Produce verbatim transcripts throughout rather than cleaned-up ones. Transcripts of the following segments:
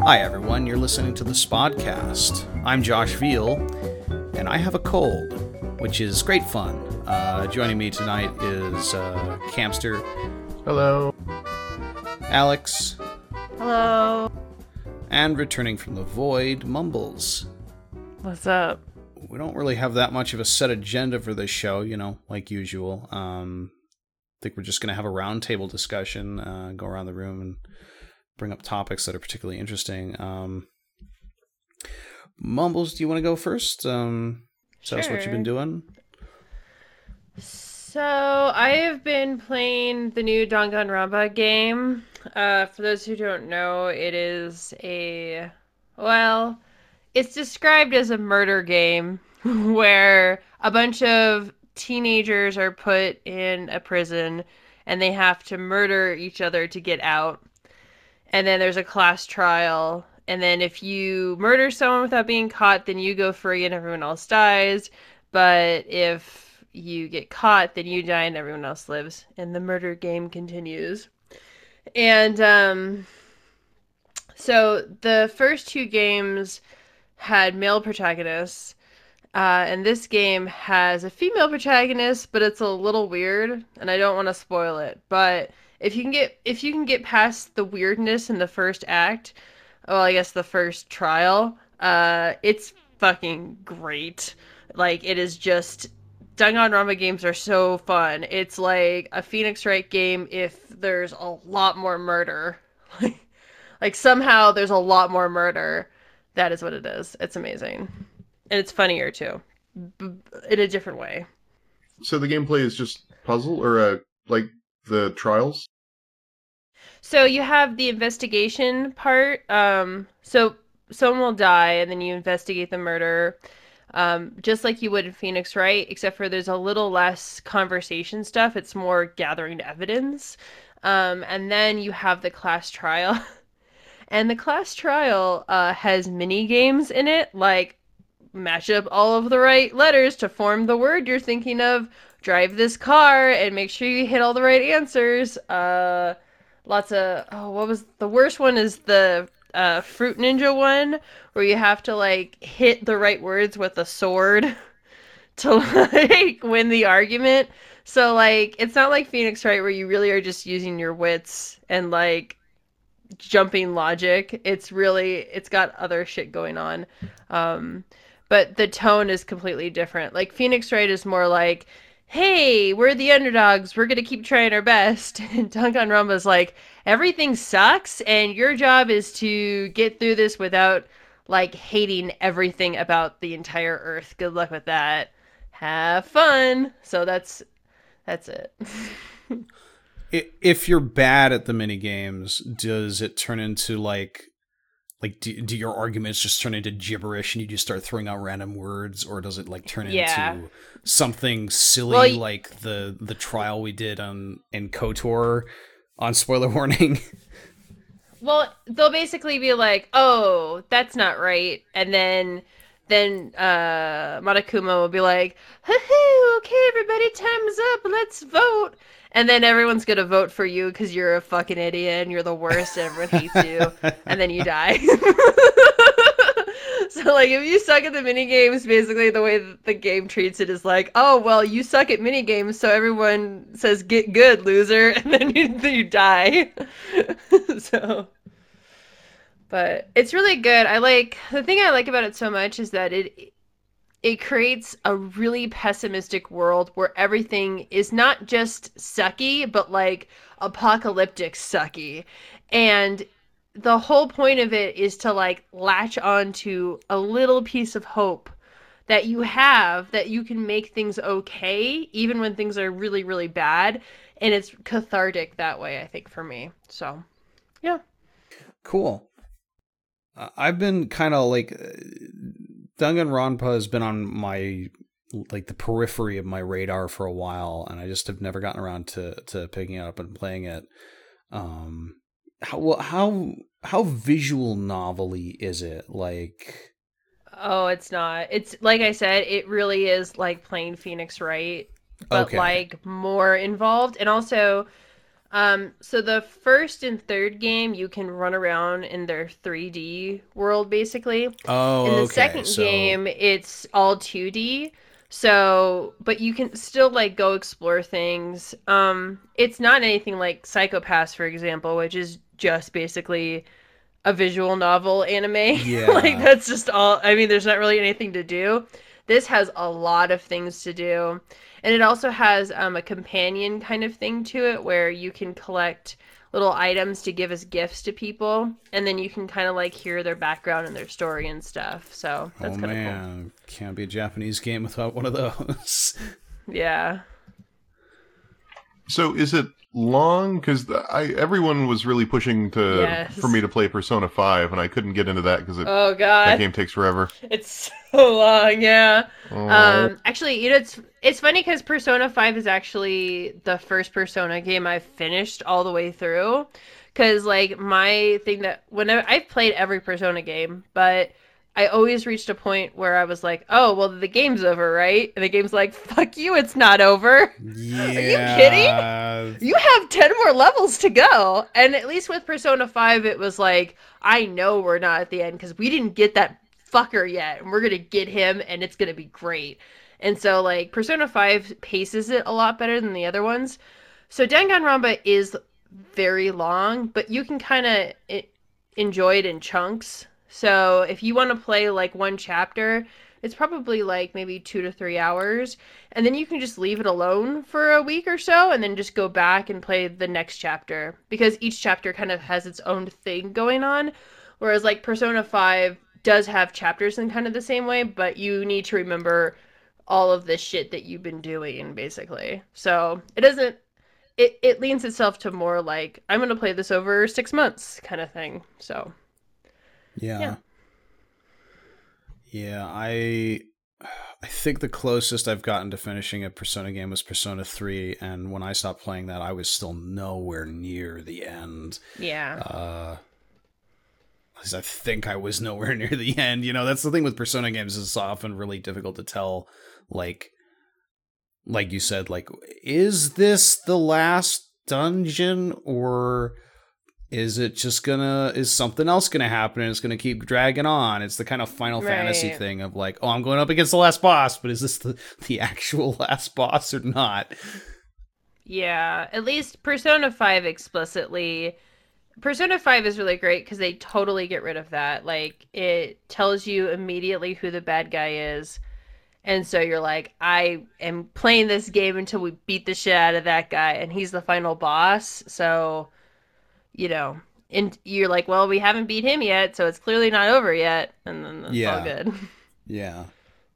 Hi everyone, you're listening to the Spodcast. I'm Josh Veal, and I have a cold, which is great fun. Uh, joining me tonight is uh, Camster. Hello. Alex. Hello. And returning from the void, Mumbles. What's up? We don't really have that much of a set agenda for this show, you know, like usual. Um, I think we're just going to have a roundtable discussion, uh, go around the room and bring up topics that are particularly interesting. Um, Mumbles, do you want to go first? Um, tell us what you've been doing. So, I have been playing the new Danganronpa game. Uh, for those who don't know, it is a, well, it's described as a murder game where a bunch of teenagers are put in a prison and they have to murder each other to get out. And then there's a class trial. And then if you murder someone without being caught, then you go free and everyone else dies. But if you get caught, then you die and everyone else lives. And the murder game continues. And um, so the first two games had male protagonists. Uh, and this game has a female protagonist, but it's a little weird. And I don't want to spoil it. But If you can get if you can get past the weirdness in the first act, well, I guess the first trial, uh, it's fucking great. Like, it is just, Danganronpa games are so fun. It's like a Phoenix Wright game if there's a lot more murder. Like, like somehow there's a lot more murder. That is what it is. It's amazing. And it's funnier too, b- in a different way. So the gameplay is just puzzle, or uh, like the trials? So you have the investigation part. Um, so someone will die, and then you investigate the murder, um, just like you would in Phoenix Wright, except for there's a little less conversation stuff. It's more gathering evidence. Um, and then you have the class trial. And the class trial uh, has mini games in it, like match up all of the right letters to form the word you're thinking of, drive this car, and make sure you hit all the right answers. Uh... Lots of, oh, what was, the worst one is the uh, Fruit Ninja one, where you have to, like, hit the right words with a sword to, like, win the argument. So, like, it's not like Phoenix Wright, where you really are just using your wits and, like, jumping logic. It's really, it's got other shit going on. Um, but the tone is completely different. Like, Phoenix Wright is more like, hey, we're the underdogs, we're gonna keep trying our best. And Danganronpa's like, everything sucks, and your job is to get through this without, like, hating everything about the entire Earth. Good luck with that. Have fun. So that's that's it. If you're bad at the mini games, does it turn into like, like do, do your arguments just turn into gibberish and you just start throwing out random words, or does it like turn yeah. into something silly well, like the the trial we did on in KOTOR on spoiler warning? Well, they'll basically be like, "Oh, that's not right," and then then uh, Monokuma will be like, "Hoo-hoo, okay, everybody, time's up. Let's vote." And then everyone's gonna vote for you because you're a fucking idiot and you're the worst. And everyone hates you, and then you die. So, like, if you suck at the mini games, basically the way that the game treats it is like, oh, well, you suck at mini games, so everyone says, get good, loser, and then you, then you die. So, but it's really good. I like, the thing I like about it so much is that it it creates a really pessimistic world where everything is not just sucky, but like apocalyptic sucky. And the whole point of it is to like latch on to a little piece of hope that you have, that you can make things okay even when things are really, really bad. And it's cathartic that way, I think, for me. So, yeah. Cool. Uh, I've been kind of like, uh, Danganronpa has been on my, like, the periphery of my radar for a while, and I just have never gotten around to, to picking it up and playing it. Um, how how how visual novel-y is it? Like, oh, it's not. It's like I said, it really is like playing Phoenix Wright, but okay. like more involved. And also, Um, so the first and third game, you can run around in their three D world, basically. Oh, In the okay. second So, game, it's all two D. So, but you can still like go explore things. Um, it's not anything like Psychopaths, for example, which is just basically a visual novel anime. Like yeah. that's just all. I mean, there's not really anything to do. This has a lot of things to do. And it also has um, a companion kind of thing to it where you can collect little items to give as gifts to people, and then you can kind of like hear their background and their story and stuff. So Oh that's kind of cool. man, can't be a Japanese game without one of those. Yeah. So is it long? Because I everyone was really pushing to Yes. for me to play Persona five, and I couldn't get into that because Oh that god, game takes forever. it's so long. Yeah. Oh. Um. Actually, you know, it's it's funny because Persona five is actually the first Persona game I've finished all the way through. Because like my thing that whenever I've played every Persona game, but I always reached a point where I was like, oh well, the game's over, right? And the game's like, fuck you, it's not over. Yeah. Are you kidding? You have ten more levels to go. And at least with Persona five, it was like, I know we're not at the end because we didn't get that fucker yet. And we're going to get him and it's going to be great. And so, like, Persona five paces it a lot better than the other ones. So, Danganronpa is very long, but you can kind of enjoy it in chunks. So, if you want to play, like, one chapter, it's probably, like, maybe two to three hours. And then you can just leave it alone for a week or so and then just go back and play the next chapter. Because each chapter kind of has its own thing going on. Whereas, like, Persona five does have chapters in kind of the same way, but you need to remember all of the shit that you've been doing, basically. So it doesn't, it, it leans itself to more like, I'm going to play this over six months kind of thing. So, Yeah. yeah. Yeah, I I think the closest I've gotten to finishing a Persona game was Persona three, and when I stopped playing that, I was still nowhere near the end. Yeah. Uh, at least I think I was nowhere near the end. You know, that's the thing with Persona games, is it's often really difficult to tell, like, like you said, like, is this the last dungeon, or is it just gonna, is something else gonna happen and it's gonna keep dragging on? It's the kind of Final Right. Fantasy thing of like, oh, I'm going up against the last boss, but is this the, the actual last boss or not? Yeah. At least Persona five explicitly. Persona five is really great because they totally get rid of that. Like, it tells you immediately who the bad guy is. And so you're like, I am playing this game until we beat the shit out of that guy, and he's the final boss. So, you know, and you're like, well, we haven't beat him yet, so it's clearly not over yet, and then it's Yeah. all good. Yeah.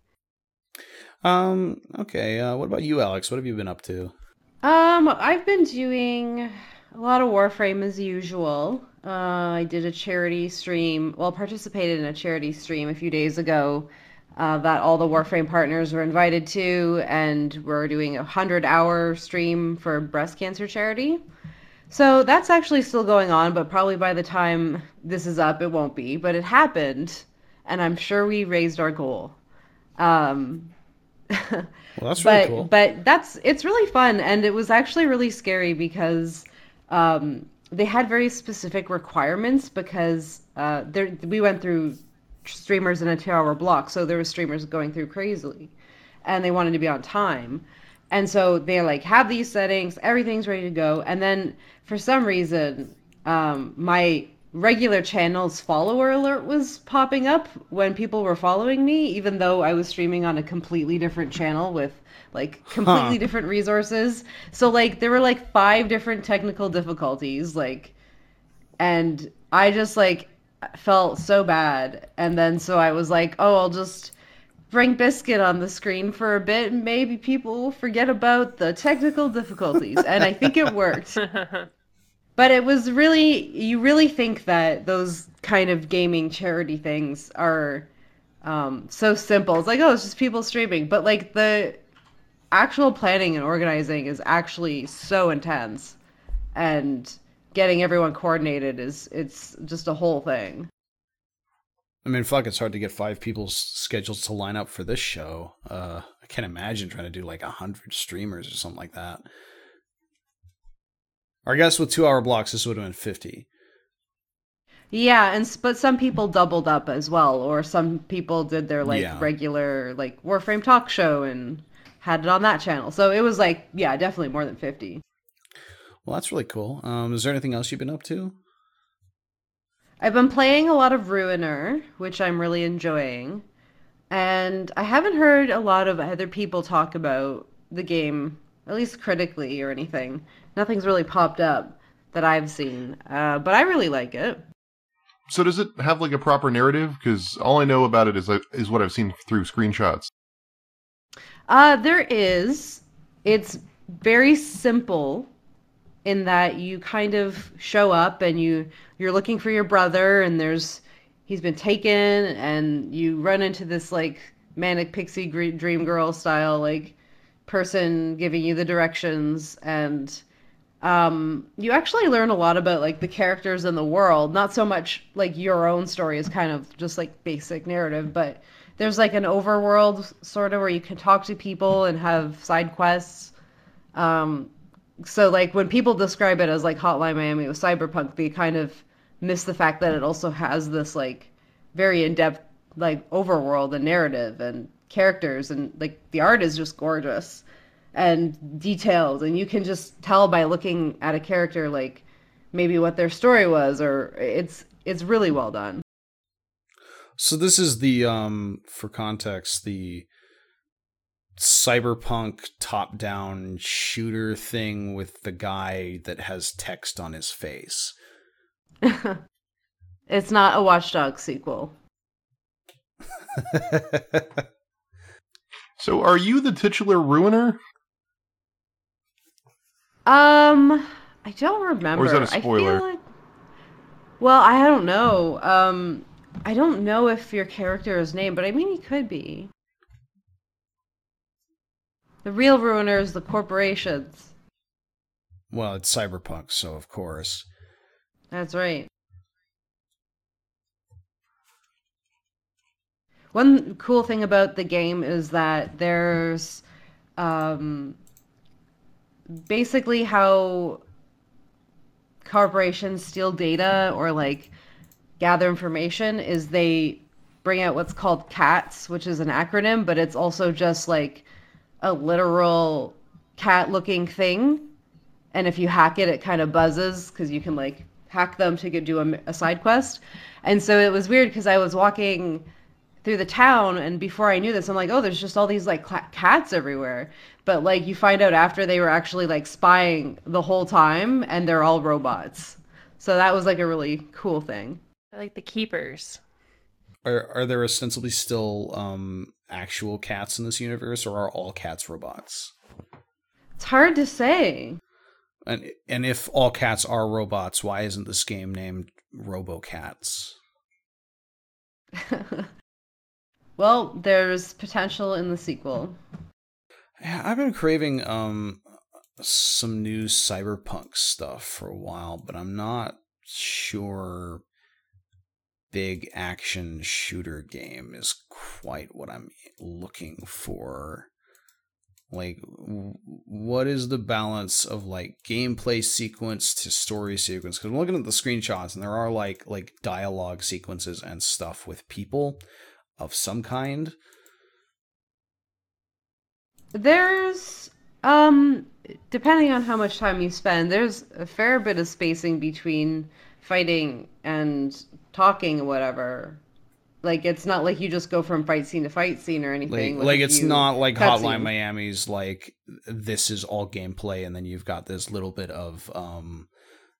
Um. Okay. Uh, what about you, Alex? What have you been up to? Um, I've been doing a lot of Warframe as usual. Uh, I did a charity stream, well, participated in a charity stream a few days ago uh, that all the Warframe partners were invited to, and we're doing a hundred hour stream for breast cancer charity. So that's actually still going on, but probably by the time this is up, it won't be. But it happened, and I'm sure we raised our goal. Um, Well, that's really but cool. but that's it's really fun, and it was actually really scary because um, they had very specific requirements because uh, there we went through streamers in a two-hour block, so there were streamers going through crazily, and they wanted to be on time, and so they like have these settings, everything's ready to go, and then for some reason, um, my regular channel's follower alert was popping up when people were following me, even though I was streaming on a completely different channel with like completely Huh. different resources. So like there were like five different technical difficulties, like, and I just like felt so bad. And then so I was like, oh, I'll just bring Biscuit on the screen for a bit and maybe people will forget about the technical difficulties. And I think it worked. But it was really, you really think that those kind of gaming charity things are um, so simple. It's like, oh, it's just people streaming. But like the actual planning and organizing is actually so intense. And getting everyone coordinated is, it's just a whole thing. I mean, fuck, it's hard to get five people's schedules to line up for this show. Uh, I can't imagine trying to do like a hundred streamers or something like that. Or I guess with two hour blocks, this would have been fifty. Yeah, and s- but some people doubled up as well, or some people did their like Yeah. regular like Warframe talk show and had it on that channel. So it was like, yeah, definitely more than fifty. Well, that's really cool. Um, is there anything else you've been up to? I've been playing a lot of Ruiner, which I'm really enjoying. And I haven't heard a lot of other people talk about the game, at least critically or anything. Nothing's really popped up that I've seen, uh, but I really like it. So does it have like a proper narrative? Because all I know about it is is what I've seen through screenshots. Uh, there is. It's very simple in that you kind of show up and you you're looking for your brother, and there's he's been taken, and you run into this like manic pixie gre- dream girl style like person giving you the directions, and um you actually learn a lot about like the characters in the world, not so much like your own story is kind of just like basic narrative, but there's like an overworld sort of where you can talk to people and have side quests. um so like when people describe it as like Hotline Miami with Cyberpunk, they kind of miss the fact that it also has this like very in-depth like overworld and narrative and characters, and like the art is just gorgeous and detailed, and you can just tell by looking at a character like maybe what their story was, or it's it's really well done. So this is the, um, for context, the cyberpunk top-down shooter thing with the guy that has text on his face. It's not a Watch Dogs sequel. So are you the titular Ruiner? Um, I don't remember. Or is that a I spoiler? feel like, well, I don't know. Um, I don't know if your character is named, but I mean he could be. The real ruiner is the corporations. Well, it's cyberpunk, so of course. That's right. One cool thing about the game is that there's um, basically how corporations steal data or like gather information is they bring out what's called C A T S, which is an acronym, but it's also just like a literal cat looking thing. And if you hack it, it kind of buzzes because you can like hack them to get, do a, a side quest. And so it was weird because I was walking through the town, and before I knew this, I'm like, oh, there's just all these like cl- cats everywhere. But like you find out after they were actually like spying the whole time, and they're all robots. So that was like a really cool thing. I like the keepers. Are are there ostensibly still um, actual cats in this universe, or are all cats robots? It's hard to say. And and if all cats are robots, why isn't this game named RoboCats? Well, there's potential in the sequel. Yeah, I've been craving um some new cyberpunk stuff for a while, but I'm not sure big action shooter game is quite what I'm looking for. Like, w- what is the balance of like gameplay sequence to story sequence? Because I'm looking at the screenshots, and there are like like dialogue sequences and stuff with people of some kind. There's um depending on how much time you spend, there's a fair bit of spacing between fighting and talking or whatever. Like it's not like you just go from fight scene to fight scene or Like, anything. with like a it's few not like Hotline cutscenes. Miami's like this is all gameplay, and then you've got this little bit of um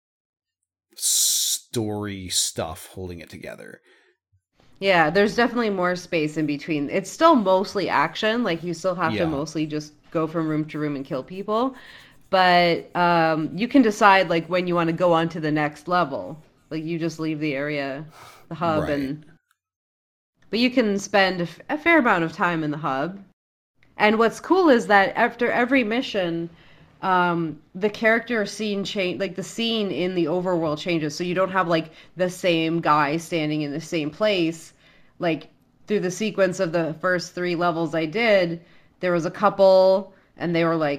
story stuff holding it together. Yeah, there's definitely more space in between. It's still mostly action, like you still have Yeah. to mostly just go from room to room and kill people. But um, you can decide like when you want to go on to the next level. Like you just leave the area, the hub, Right. and but you can spend a, f- a fair amount of time in the hub. And what's cool is that after every mission, um, the character scene change, like the scene in the overworld changes. So you don't have like the same guy standing in the same place. Like through the sequence of the first three levels I did, there was a couple, and they were like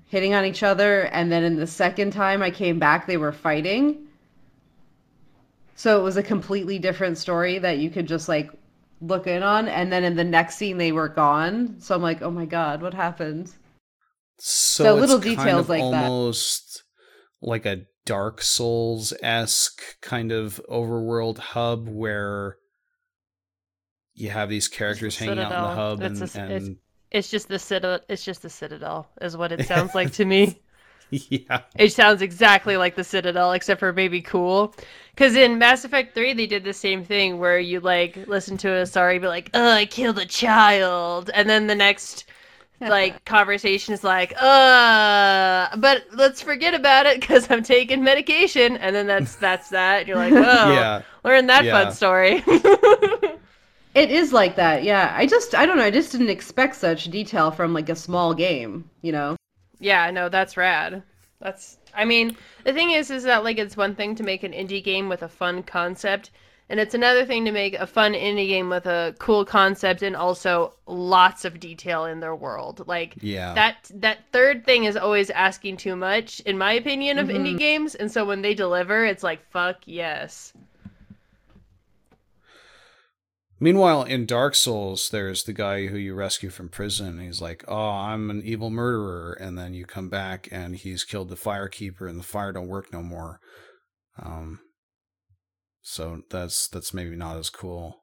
hitting on each other, and then in the second time I came back, they were fighting. So it was a completely different story that you could just like look in on, and then in the next scene they were gone. So I'm like, oh my god, what happened? So, So it's little kind details of like that. almost like a Dark Souls-esque kind of overworld hub where you have these characters hanging out in the Citadel. hub, It's and, a- it's- and It's just the citadel. It's just the citadel, is what it sounds like to me. yeah, It sounds exactly like the Citadel, except for maybe cool. Because in Mass Effect three, they did the same thing where you like listen to a story, be like, "Oh, I killed a child," and then the next like conversation is like, "Uh, but let's forget about it because I'm taking medication," and then that's that's that. And you're like, "Oh, yeah, learn that Yeah. fun story." It is like that, yeah. I just, I don't know, I just didn't expect such detail from like a small game, you know? Yeah, no, that's rad. That's I mean, the thing is is that like it's one thing to make an indie game with a fun concept, and it's another thing to make a fun indie game with a cool concept and also lots of detail in their world. Like yeah. that that third thing is always asking too much in my opinion of Mhm. indie games, and so when they deliver, it's like fuck yes. Meanwhile, in Dark Souls, there's the guy who you rescue from prison. He's like, "Oh, I'm an evil murderer," and then you come back and he's killed the firekeeper, and the fire don't work no more. Um, so that's that's maybe not as cool.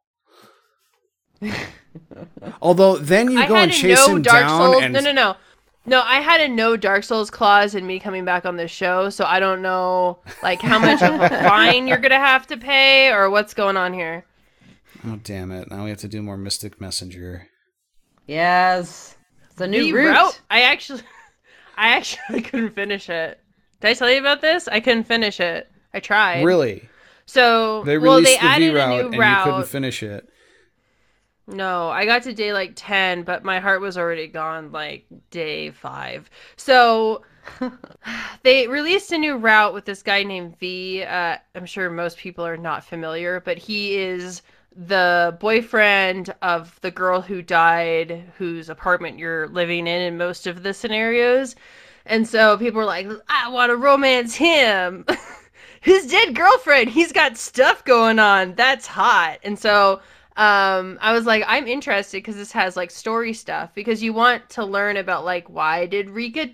Although then you I go had and a chase no him Dark down, Souls. and No, no, no, no. I had a no Dark Souls clause in me coming back on this show, so I don't know like how much of a fine you're gonna have to pay or what's going on here. oh damn it! Now we have to do more Mystic Messenger. Yes. It's a new The route. I actually, I actually couldn't finish it. Did I tell you about this? I couldn't finish it. I tried. Really? So They well, they released the added V a route, new and you route. couldn't finish it. No, I got to day like ten, but my heart was already gone like day five. So they released a new route with this guy named V. Uh, I'm sure most people are not familiar, but he is the boyfriend of the girl who died, whose apartment you're living in in most of the scenarios. And so people are like, I want to romance him. His dead girlfriend. He's got stuff going on. That's hot. And so um I was like, I'm interested because this has like story stuff, because you want to learn about like why did Rika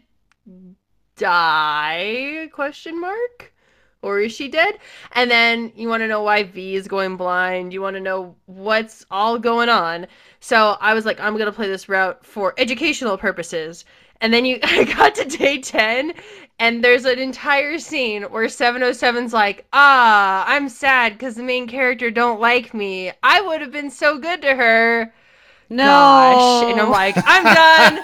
die question mark, or is she dead? And then you want to know why V is going blind. You want to know what's all going on. So I was like, I'm gonna play this route for educational purposes. And then you I got to day ten, and there's an entire scene where seven oh seven's like, ah, I'm sad because the main character don't like me. I would have been so good to her. No. Gosh. And I'm like, I'm done.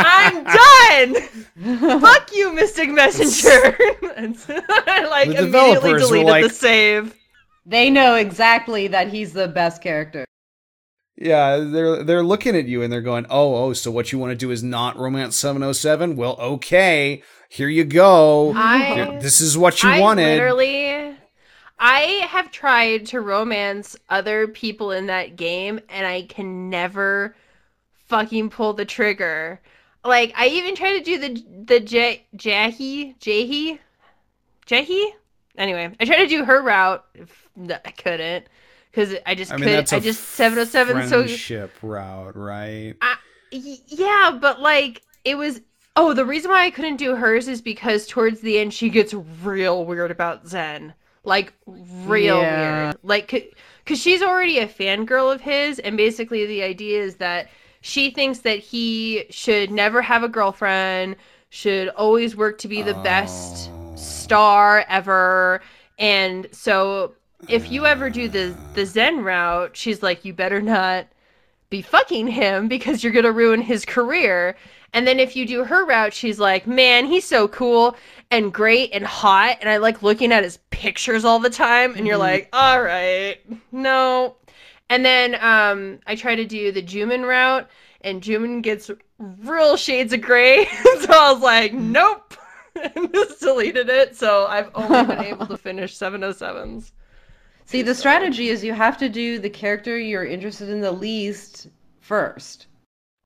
I'm done. Fuck you, Mystic Messenger. And so I like The immediately developers were deleted like- the save. They know exactly that he's the best character. Yeah, they're they're looking at you and they're going, "Oh, oh, so what you want to do is not romance seven oh seven? Well, okay, here you go. I Here- this is what you I wanted." literally I have tried to romance other people in that game and I can never fucking pull the trigger. Like I even tried to do the the J- Jahi Jahi Jahi. Anyway, I tried to do her route. No, I couldn't because I just I mean, couldn't. that's a I just seven oh seven so friendship route, right? Y- yeah, but like it was. Oh, the reason why I couldn't do hers is because towards the end she gets real weird about Zen, like real Yeah. weird, like because she's already a fangirl of his, and basically the idea is that she thinks that he should never have a girlfriend, should always work to be the best Oh. star ever, and so if you ever do the the Zen route, she's like, you better not be fucking him because you're gonna ruin his career. And then if you do her route, she's like, man, he's so cool and great and hot, and I like looking at his pictures all the time. And you're like, all right, no. And then um I try to do the Juman route, and Juman gets real shades of gray. So I was like, nope. And just deleted it. So I've only been able to finish seven oh sevens. See, the strategy is you have to do the character you're interested in the least first.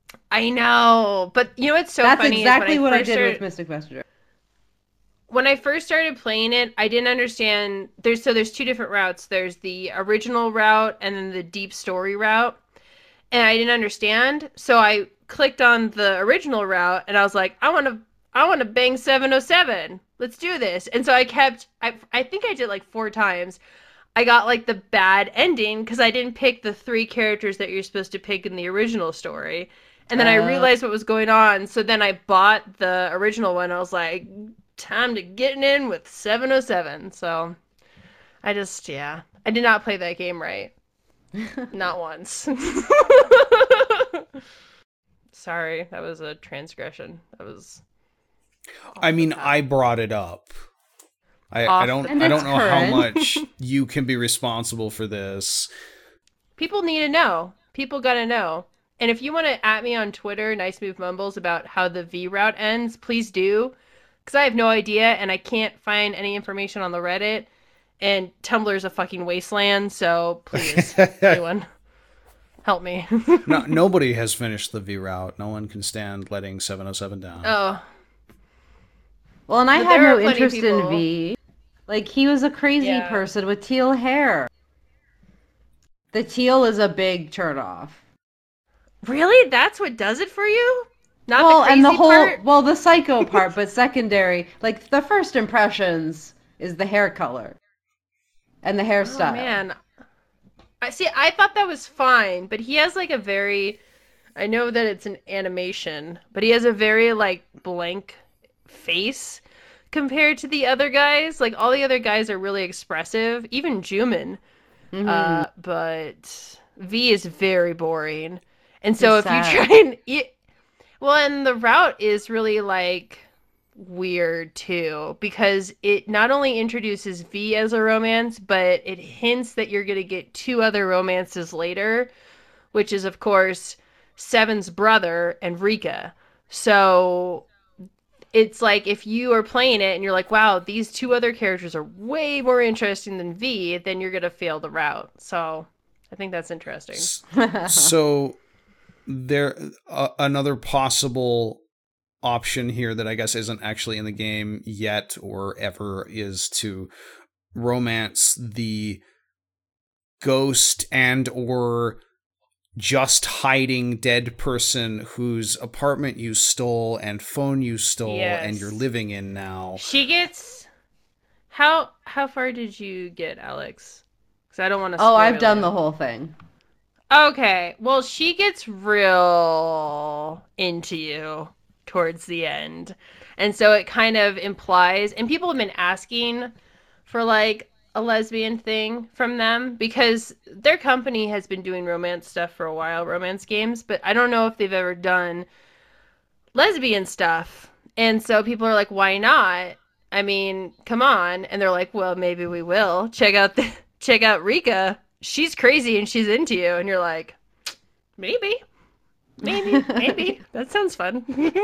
I know, but you know what's so That's funny exactly is when what I I first did started, with Mystic Messenger. when I first started playing it, I didn't understand. There's so there's two different routes. There's the original route and then the deep story route, and I didn't understand. So I clicked on the original route, and I was like, I want to, I want to bang seven oh seven. Let's do this. And so I kept. I I think I did like four times. I got like the bad ending because I didn't pick the three characters that you're supposed to pick in the original story. And then I Uh, realized what was going on. So then I bought the original one. I was like, time to get in with seven oh seven. So I just, yeah. I did not play that game right. Not once. Sorry, that was a transgression. That was. I mean, I brought it up. I, I don't And I don't it's know how current. much you can be responsible for this. People need to know. People gotta know. And if you want to at me on Twitter, Nice Move Mumbles, about how the V route ends, please do. Because I have no idea and I can't find any information on the Reddit. And Tumblr's a fucking wasteland, so please, anyone, help me. No, nobody has finished the V route. No one can stand letting seven oh seven down. Oh. Well, and I But had there no are plenty of interest in people- V. Like, he was a crazy Yeah. person with teal hair. The teal is a big turnoff. Really? That's what does it for you? Not Well, the crazy and the whole part? well, the psycho part, but secondary, like the first impressions is the hair color and the hairstyle. Oh, man. I see. I thought that was fine, but he has like a very. I know that it's an animation, but he has a very like blank face compared to the other guys. Like all the other guys are really expressive, even Juman. Mhm. Uh, but V is very boring, and so It's if you sad. try and eat, well, and the route is really like weird too because it not only introduces V as a romance, but it hints that you're gonna get two other romances later, which is of course Seven's brother and Rika. So it's like if you are playing it and you're like, wow, these two other characters are way more interesting than V, then you're gonna fail the route. So I think that's interesting. So there uh, another possible option here that I guess isn't actually in the game yet or ever is to romance the ghost and or just hiding dead person whose apartment you stole and phone you stole Yes. and you're living in now. She gets how how far did you get, Alex? Because I don't want to. Oh, I've done the whole thing. Okay, well, she gets real into you towards the end. And so it kind of implies, and people have been asking for like a lesbian thing from them because their company has been doing romance stuff for a while, romance games, but I don't know if they've ever done lesbian stuff. And so people are like, why not? I mean, come on. And they're like, well, maybe we will. Check out the check out Rika. She's crazy and she's into you. And you're like, maybe. Maybe. Maybe. That sounds fun.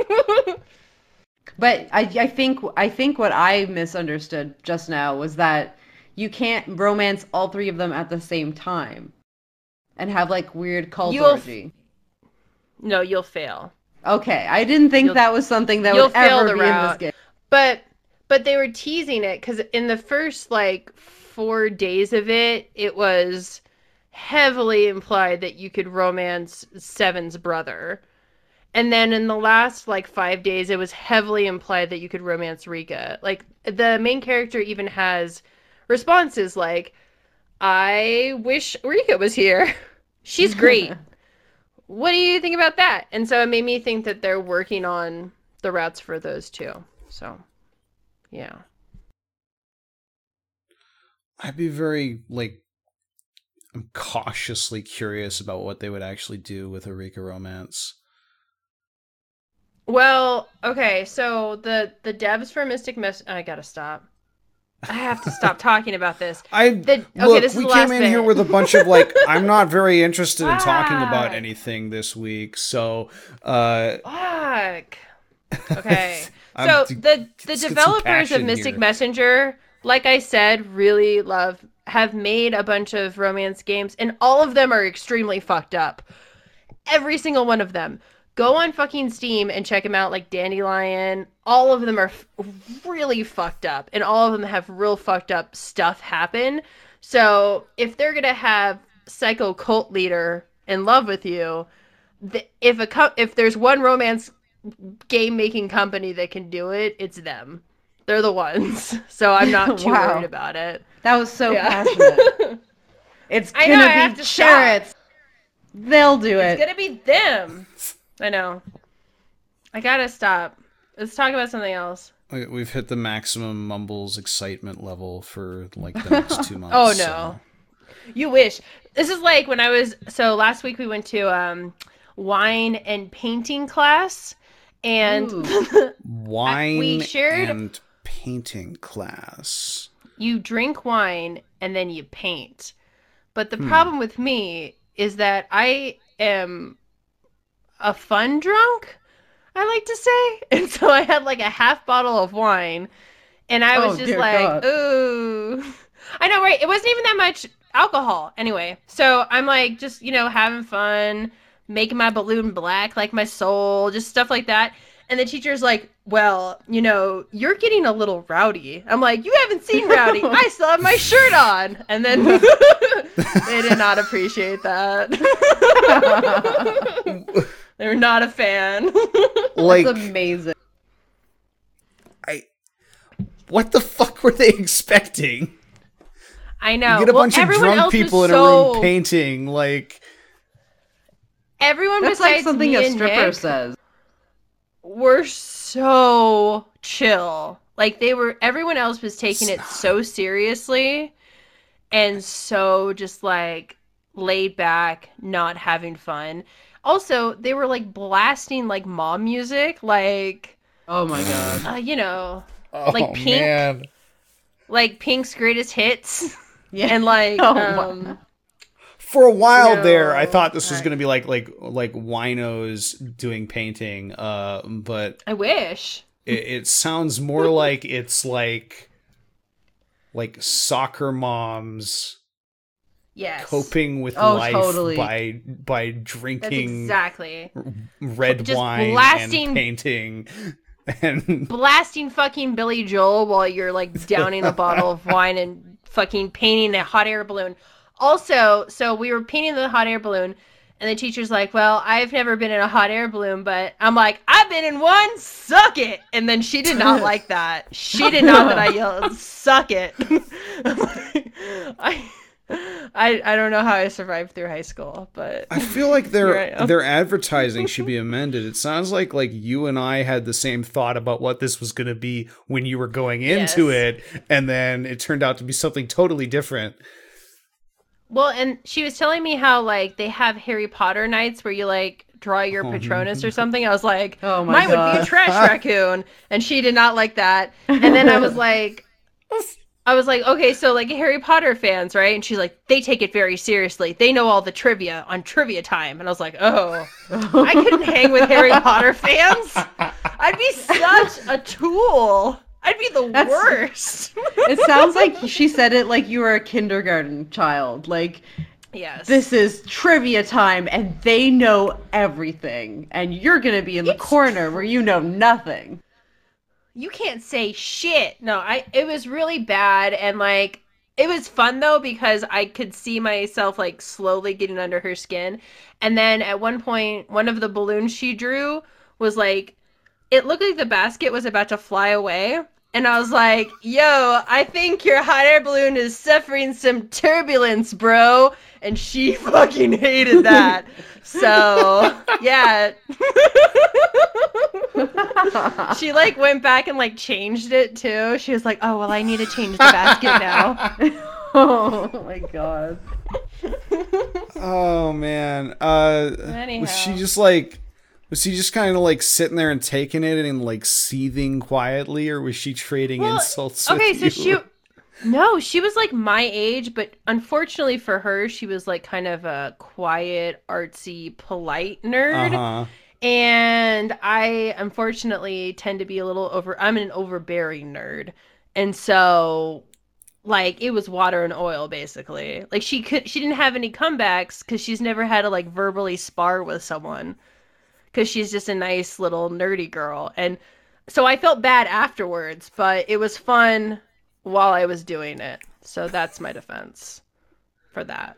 But I, I think I think what I misunderstood just now was that you can't romance all three of them at the same time and have like weird cult You'll f- orgy. No, you'll fail. Okay, I didn't think You'll- that was something that you'll would fail ever the be in this route. game. But but they were teasing it because in the first like four days of it, it was heavily implied that you could romance Seven's brother. And then in the last like five days, it was heavily implied that you could romance Rika. Like the main character even has responses like, I wish Rika was here. She's great. What do you think about that? And so it made me think that they're working on the routes for those two. So, yeah. I'd be very like I'm cautiously curious about what they would actually do with a Rika romance. Well, okay, so the the devs for Mystic Mess I gotta stop. I have to stop talking about this. I The- okay, look. this is we the came last in bit. here with a bunch of like. I'm not very interested in talking about Fuck. anything this week, so uh, Fuck. Okay. I'm- So to- the the let's get some developers passion of Mystic here. Messenger, like I said, really love have made a bunch of romance games, and all of them are extremely fucked up. Every single one of them. Go on fucking Steam and check them out, like Dandelion. All of them are f- really fucked up, and all of them have real fucked up stuff happen. So if they're gonna have psycho cult leader in love with you, th- if a co- if there's one romance game making company that can do it, it's them. They're the ones. So I'm not too Wow. worried about it. That was so Yeah. passionate. It's I gonna know, I have be to chariots. They'll do It's it. gonna be them. I know. I gotta stop. Let's talk about something else. We- We've hit the maximum Mumbles excitement level for like the next two months. Oh, no. so- You wish. This is like when I was so last week we went to um wine and painting class, and Ooh. Wine we shared- and painting class. you drink wine and then you paint. But the Hmm. problem with me is that I am a fun drunk, I like to say. And so I had like a half bottle of wine, and I was Oh, just dear like, God. ooh. I know, right? It wasn't even that much alcohol. Anyway, so I'm like just, you know, having fun, making my balloon black like my soul, just stuff like that. And the teacher's like, well, you know, you're getting a little rowdy. I'm like, you haven't seen Rowdy. I still have my shirt on. And then they did not appreciate that. They're not a fan. Like, That's amazing. I, what the fuck were they expecting? I know. You get a Well, bunch of everyone drunk else was people in a so- room painting, like, Everyone That's besides like something me a and stripper Nick says. were so chill. Like they were, everyone else was taking it so seriously and so just like laid back, not having fun. Also, they were like blasting like mom music, like, Oh my god. uh, you know, oh Like Pink? man. like Pink's greatest hits. Yeah. And like, Oh, wow. um, For a while there, I No, thought this was I- going to be like like like winos doing painting, uh, but I wish. it, it sounds more like it's like like soccer moms Yes. coping with Oh, life totally. by by That's drinking exactly. red just wine blasting- and painting and Blasting fucking Billy Joel while you're like downing a bottle of wine and fucking painting a hot air balloon. Also, so we were painting the hot air balloon, and the teacher's like, well, I've never been in a hot air balloon, but I'm like, I've been in one, suck it. And then she did not like that. She did not that I yelled, suck it. I, I, I don't know how I survived through high school, but I feel like Here I their am. their advertising should be amended. It sounds like like you and I had the same thought about what this was going to be when you were going into Yes. it, and then it turned out to be something totally different. well, and she was telling me how like they have Harry Potter nights where you like draw your Oh, Patronus or something. I was like, Oh my mine would be a God. trash raccoon, and she did not like that. And then I was like, I was like, okay, so like Harry Potter fans, right? And she's like, they take it very seriously. They know all the trivia on trivia time. And I was like, oh, I couldn't hang with Harry Potter fans. I'd be such a tool. I'd be the That's- worst. It sounds like she said it like you were a kindergarten child. Like, Yes. this is trivia time and they know everything. And you're going to be in the It's corner where you know nothing. You can't say shit. No, I it was really bad, and like it was fun though because I could see myself like slowly getting under her skin. And then at one point, one of the balloons she drew was like it looked like the basket was about to fly away. And I was like, yo, I think your hot air balloon is suffering some turbulence, bro. And she fucking hated that. So, yeah. She like went back and like changed it too. She was like, oh, well, I need to change the basket now. Oh my god. Oh man, uh, was she Anyhow. just like? Was she just kind of like sitting there and taking it and like seething quietly, or was she trading Well, insults? Okay, with so you? she no, she was like my age, but unfortunately for her, she was like kind of a quiet, artsy, polite nerd. Uh-huh. And I unfortunately tend to be a little over I'm an overbearing nerd. And so like it was water and oil basically. Like she could she didn't have any comebacks cuz she's never had to like verbally spar with someone. because she's just a nice little nerdy girl. And so I felt bad afterwards, but it was fun while I was doing it. So that's my defense for that.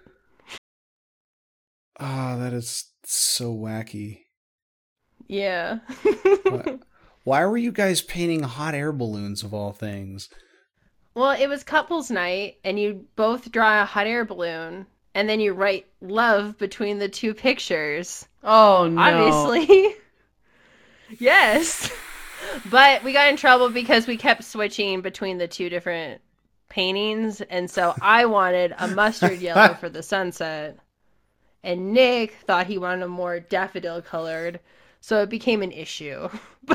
Ah, oh, that is so wacky. Yeah. why, why were you guys painting hot air balloons of all things? Well, it was couples night, and you both draw a hot air balloon, and then you write love between the two pictures. Oh, no. Obviously. Yes. But we got in trouble because we kept switching between the two different paintings, and so I wanted a mustard yellow for the sunset, and Nick thought he wanted a more daffodil colored, so it became an issue.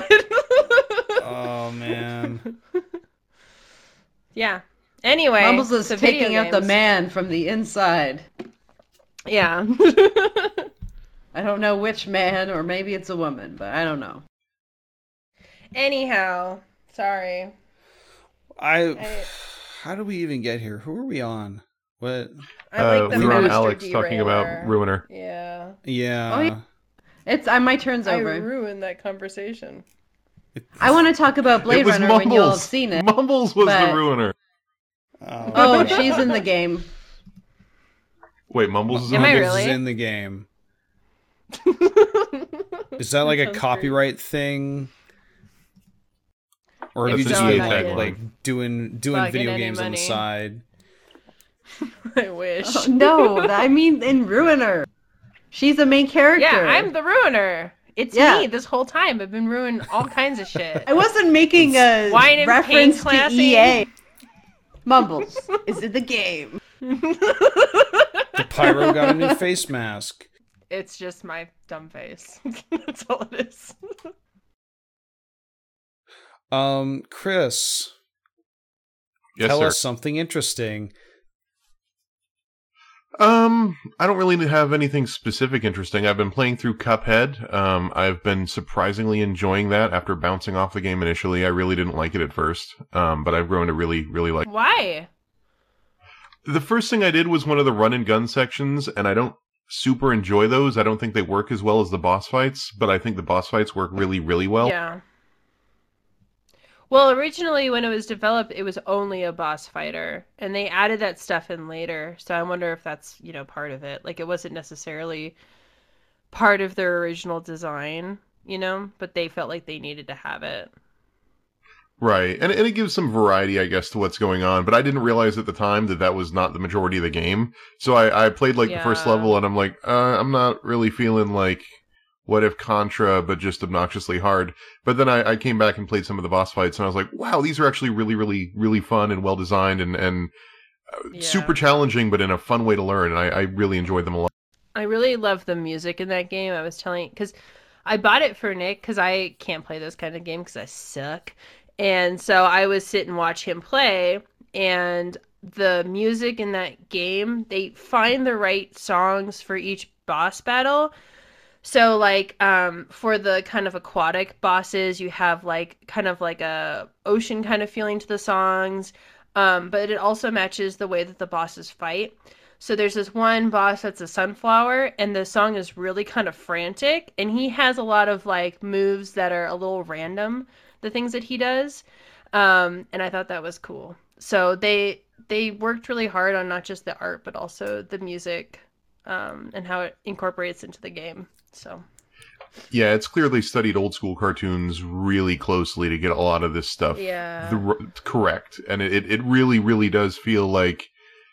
Oh, man. Yeah. Anyway. Mumbles is so taking out the games. man from the inside. Yeah. I don't know which man, or maybe it's a woman, but I don't know. Anyhow, sorry. I, I how do we even get here? Who are we on? What? I like Uh, the we were on master Alex talking about derailer. Ruiner. Yeah. Yeah. Oh, yeah. It's uh, my turn's I over. ruined that conversation. I want to talk about Blade It was Runner Mumbles. when you'll have seen it. Mumbles was but- the Ruiner. Oh, Oh, she's in the game. Wait, Mumbles is Am in I the Mumbles really? is in the game. Is that like a Sounds copyright thing? Or have That's you an just E A been like, tagline. like doing doing Fucking video any games on the money. side? I wish. Oh, no, I mean in Ruiner. She's a main character. Yeah, I'm the ruiner. It's Yeah. me this whole time. I've been ruining all kinds of shit. I wasn't making a Wine and reference paint to classy. E A. Mumbles is in the game. The pyro got a new face mask. It's just my dumb face. That's all it is. Um, Chris, Yes, tell sir. us something interesting. Um, I don't really have anything specific interesting. I've been playing through Cuphead. Um, I've been surprisingly enjoying that after bouncing off the game initially. I really didn't like it at first. Um, but I've grown to really, really like it. Why? The first thing I did was one of the run and gun sections, and I don't super enjoy those. I don't think they work as well as the boss fights, but I think the boss fights work really, really well. Yeah. Well, originally when it was developed, it was only a boss fighter, and they added that stuff in later. So I wonder if that's, you know, part of it. Like it wasn't necessarily part of their original design, you know, but they felt like they needed to have it. Right, and, and it gives some variety, I guess, to what's going on, but I didn't realize at the time that that was not the majority of the game. So I, I played, like, the first Yeah. level, and I'm like, uh, I'm not really feeling like What If Contra, but just obnoxiously hard. But then I, I came back and played some of the boss fights, and I was like, wow, these are actually really, really, really fun and well-designed and, and uh, Yeah. super challenging, but in a fun way to learn, and I, I really enjoyed them a lot. I really love the music in that game. I was telling, because I bought it for Nick, because I can't play this kind of game because I suck. And so I was sit and watch him play, and the music in that game, they find the right songs for each boss battle. So like um for the kind of aquatic bosses, you have like kind of like a ocean kind of feeling to the songs. Um, but it also matches the way that the bosses fight. So there's this one boss that's a sunflower, and the song is really kind of frantic, and he has a lot of like moves that are a little random, the things that he does. Um, and I thought that was cool. So they they worked really hard on not just the art, but also the music, um, and how it incorporates into the game. So Yeah, it's clear they studied old school cartoons really closely to get a lot of this stuff yeah. the, r- correct. And it, it really, really does feel like,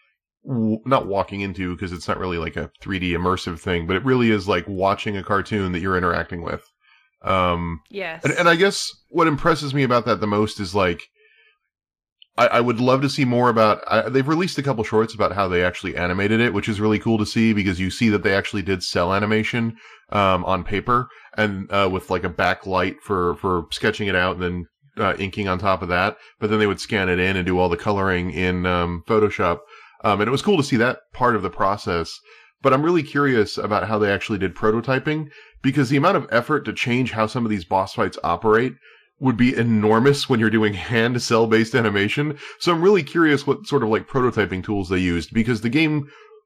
w- not walking into, because it's not really like a three D immersive thing, but it really is like watching a cartoon that you're interacting with. Um, Yes. and, and I guess what impresses me about that the most is like, I, I would love to see more about, I, they've released a couple shorts about how they actually animated it, which is really cool to see because you see that they actually did cell animation, um, on paper and, uh, with like a backlight for, for sketching it out and then, uh, inking on top of that. But then they would scan it in and do all the coloring in, um, Photoshop. Um, and it was cool to see that part of the process. But I'm really curious about how they actually did prototyping because the amount of effort to change how some of these boss fights operate would be enormous when you're doing hand cell based animation. So I'm really curious what sort of like prototyping tools they used because the game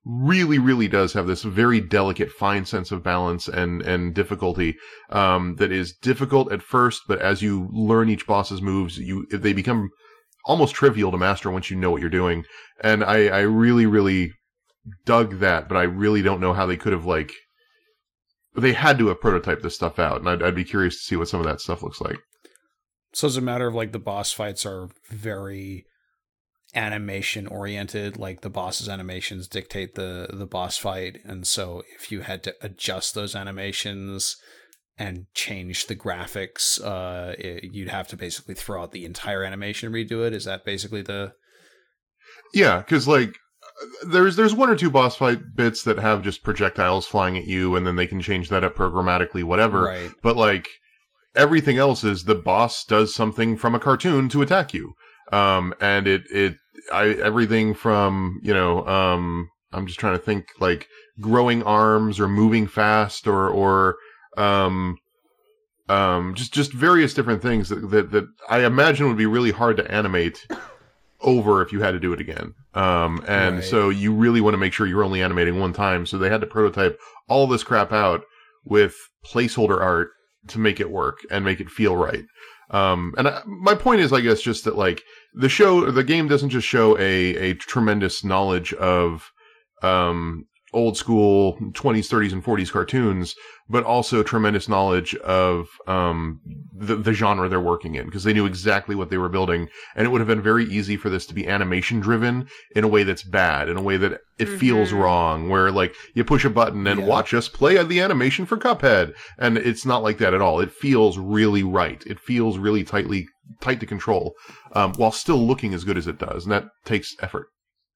really, really does have this very delicate, fine sense of balance and, and difficulty, um, that is difficult at first, but as you learn each boss's moves, you, they become almost trivial to master once you know what you're doing. And I, I really, really dug that, but I really don't know how they could have, like, they had to have prototyped this stuff out, and I'd, I'd be curious to see what some of that stuff looks like. So it's a matter of, like, the boss fights are very animation oriented, like the boss's animations dictate the the boss fight, and so if you had to adjust those animations and change the graphics, uh it, you'd have to basically throw out the entire animation and redo it. Is that basically the yeah because like there's there's one or two boss fight bits that have just projectiles flying at you, and then they can change that up programmatically, whatever, right? But like everything else is the boss does something from a cartoon to attack you. Um, and it, it, I, everything from, you know, um, I'm just trying to think, like, growing arms or moving fast or, or, um, um, just, just various different things that, that, that I imagine would be really hard to animate over if you had to do it again. Um, and right. So you really want to make sure you're only animating one time. So they had to prototype all this crap out with placeholder art to make it work and make it feel right. Um, and I, my point is, I guess, just that, like, the show, the game doesn't just show a, a tremendous knowledge of, um, old school twenties, thirties, and forties cartoons, but also tremendous knowledge of, um, the, the genre they're working in, because they knew exactly what they were building, and it would have been very easy for this to be animation driven in a way that's bad, in a way that it mm-hmm. feels wrong, where, like, you push a button and yeah. watch us play the animation for Cuphead, and it's not like that at all. It feels really right. It feels really tightly, tight to control, um, while still looking as good as it does, and that takes effort.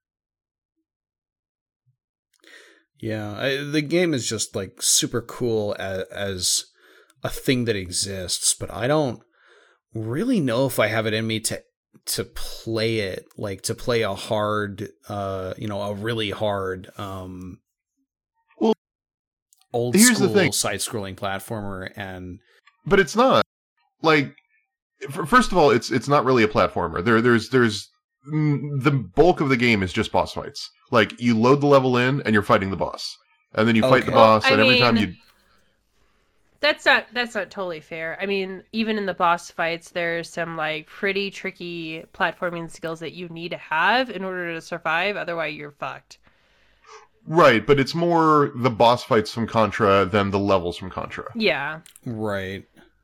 Yeah, I, the game is just, like, super cool as, as a thing that exists, but I don't really know if I have it in me to to play it, like, to play a hard, uh, you know, a really hard, um, well, old here's school the thing. side-scrolling platformer, and but it's not. Like, first of all, it's it's not really a platformer. There, there's there's the bulk of the game is just boss fights. Like, you load the level in and you're fighting the boss, and then you okay. fight the boss, well, and every mean, time you. That's not that's not totally fair. I mean, even in the boss fights, there's some, like, pretty tricky platforming skills that you need to have in order to survive. Otherwise, you're fucked. Right, but it's more the boss fights from Contra than the levels from Contra. Yeah. Right.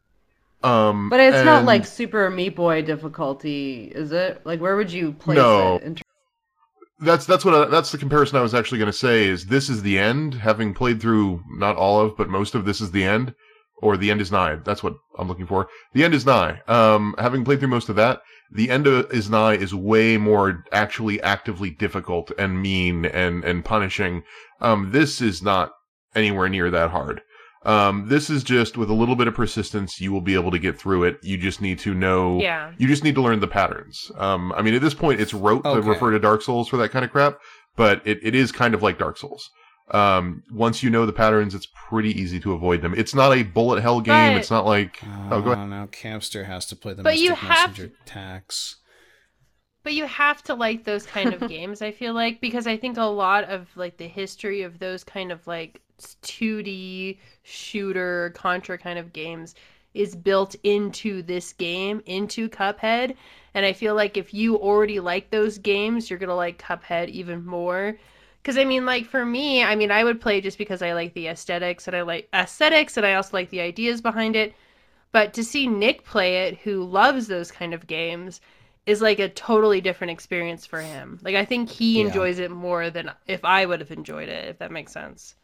Um, but it's and... not like Super Meat Boy difficulty, is it? Like, where would you place no. it? In ter- That's that's what I, that's the comparison I was actually going to say. Is this is the end? Having played through not all of, but most of this is the end, or the end is nigh. That's what I'm looking for. The end is nigh. Um, having played through most of that, the end is nigh is way more actually actively difficult and mean and and punishing. Um, this is not anywhere near that hard. Um, this is just with a little bit of persistence, you will be able to get through it. You just need to know, yeah. you just need to learn the patterns. Um, I mean, at this point, it's rote okay. to refer to Dark Souls for that kind of crap, but it, it is kind of like Dark Souls. Um, once you know the patterns, it's pretty easy to avoid them. It's not a bullet hell game. But, it's not like, oh, oh, go ahead. Now Campster has to play the but Mystic you have, Messenger tax. But you have to like those kind of games, I feel like, because I think a lot of, like, the history of those kind of, like, two D shooter Contra kind of games is built into this game, into Cuphead, and I feel like if you already like those games, you're gonna like Cuphead even more. Because, I mean, like, for me, I mean, I would play just because I like the aesthetics, and I like aesthetics, and I also like the ideas behind it, but to see Nick play it, who loves those kind of games, is like a totally different experience for him. Like, I think he yeah. enjoys it more than if I would have enjoyed it, if that makes sense.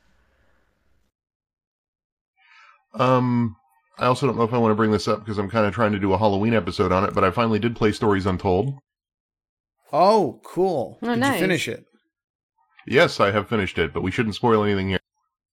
Um, I also don't know if I want to bring this up because I'm kind of trying to do a Halloween episode on it, but I finally did play Stories Untold. Oh, cool. Oh, Did nice. you finish it? Yes, I have finished it, but we shouldn't spoil anything here.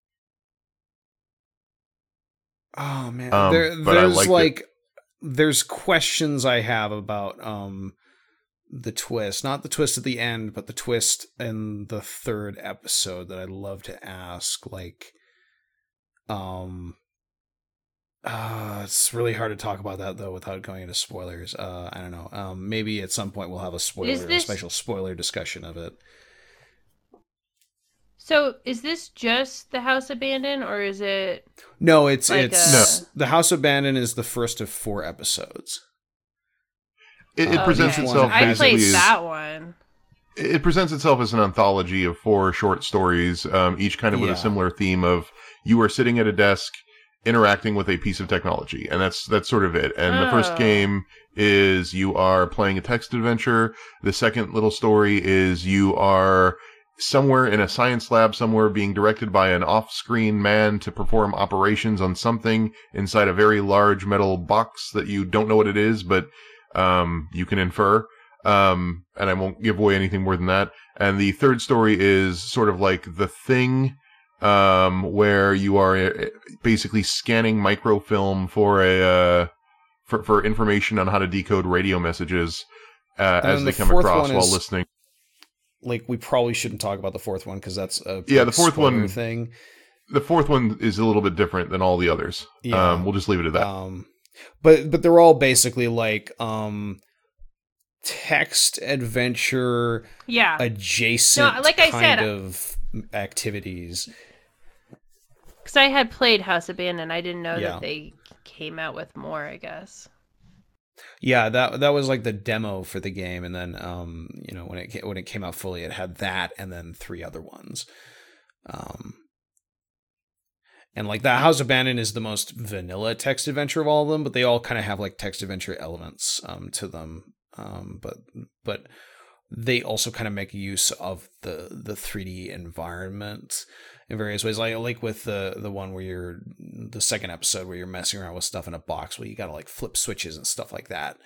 Oh, man. Um, there, but I there's, liked like... it. There's questions I have about um the twist, not the twist at the end, but the twist in the third episode that I'd love to ask. Like, um, uh, it's really hard to talk about that though without going into spoilers. Uh, I don't know. Um, maybe at some point we'll have a spoiler, Is this- a special spoiler discussion of it. So is this just the House Abandoned, or is it? No, it's Like it's a- the House Abandoned is the first of four episodes. It, it Uh, presents each one itself I basically played basically as that one. it presents itself as an anthology of four short stories, um, each kind of with Yeah. a similar theme of you are sitting at a desk interacting with a piece of technology, and that's that's sort of it. And the first Oh. game is you are playing a text adventure. The second little story is you are somewhere in a science lab somewhere being directed by an off-screen man to perform operations on something inside a very large metal box that you don't know what it is, but um, you can infer. Um, and I won't give away anything more than that. And the third story is sort of like The Thing, um, where you are uh, basically scanning microfilm for a, uh, for, for information on how to decode radio messages, uh, And as then they the come fourth across one while is- listening. Like, we probably shouldn't talk about the fourth one because that's a Yeah, big the fourth spoiler one- thing. The fourth one is a little bit different than all the others. Yeah. Um, we'll just leave it at that. Um, but but they're all basically like um, text adventure Yeah. adjacent No, like I kind said- of activities. Because I had played House Abandoned. I didn't know Yeah. that they came out with more, I guess. Yeah, that that was like the demo for the game, and then um, you know, when it ca- when it came out fully, it had that and then three other ones. Um, and like that House Abandoned is the most vanilla text adventure of all of them, but they all kind of have like text adventure elements um to them. Um, but but they also kind of make use of the the three D environment in various ways, like like with the the one where you're the second episode where you're messing around with stuff in a box where you got to like flip switches and stuff like that.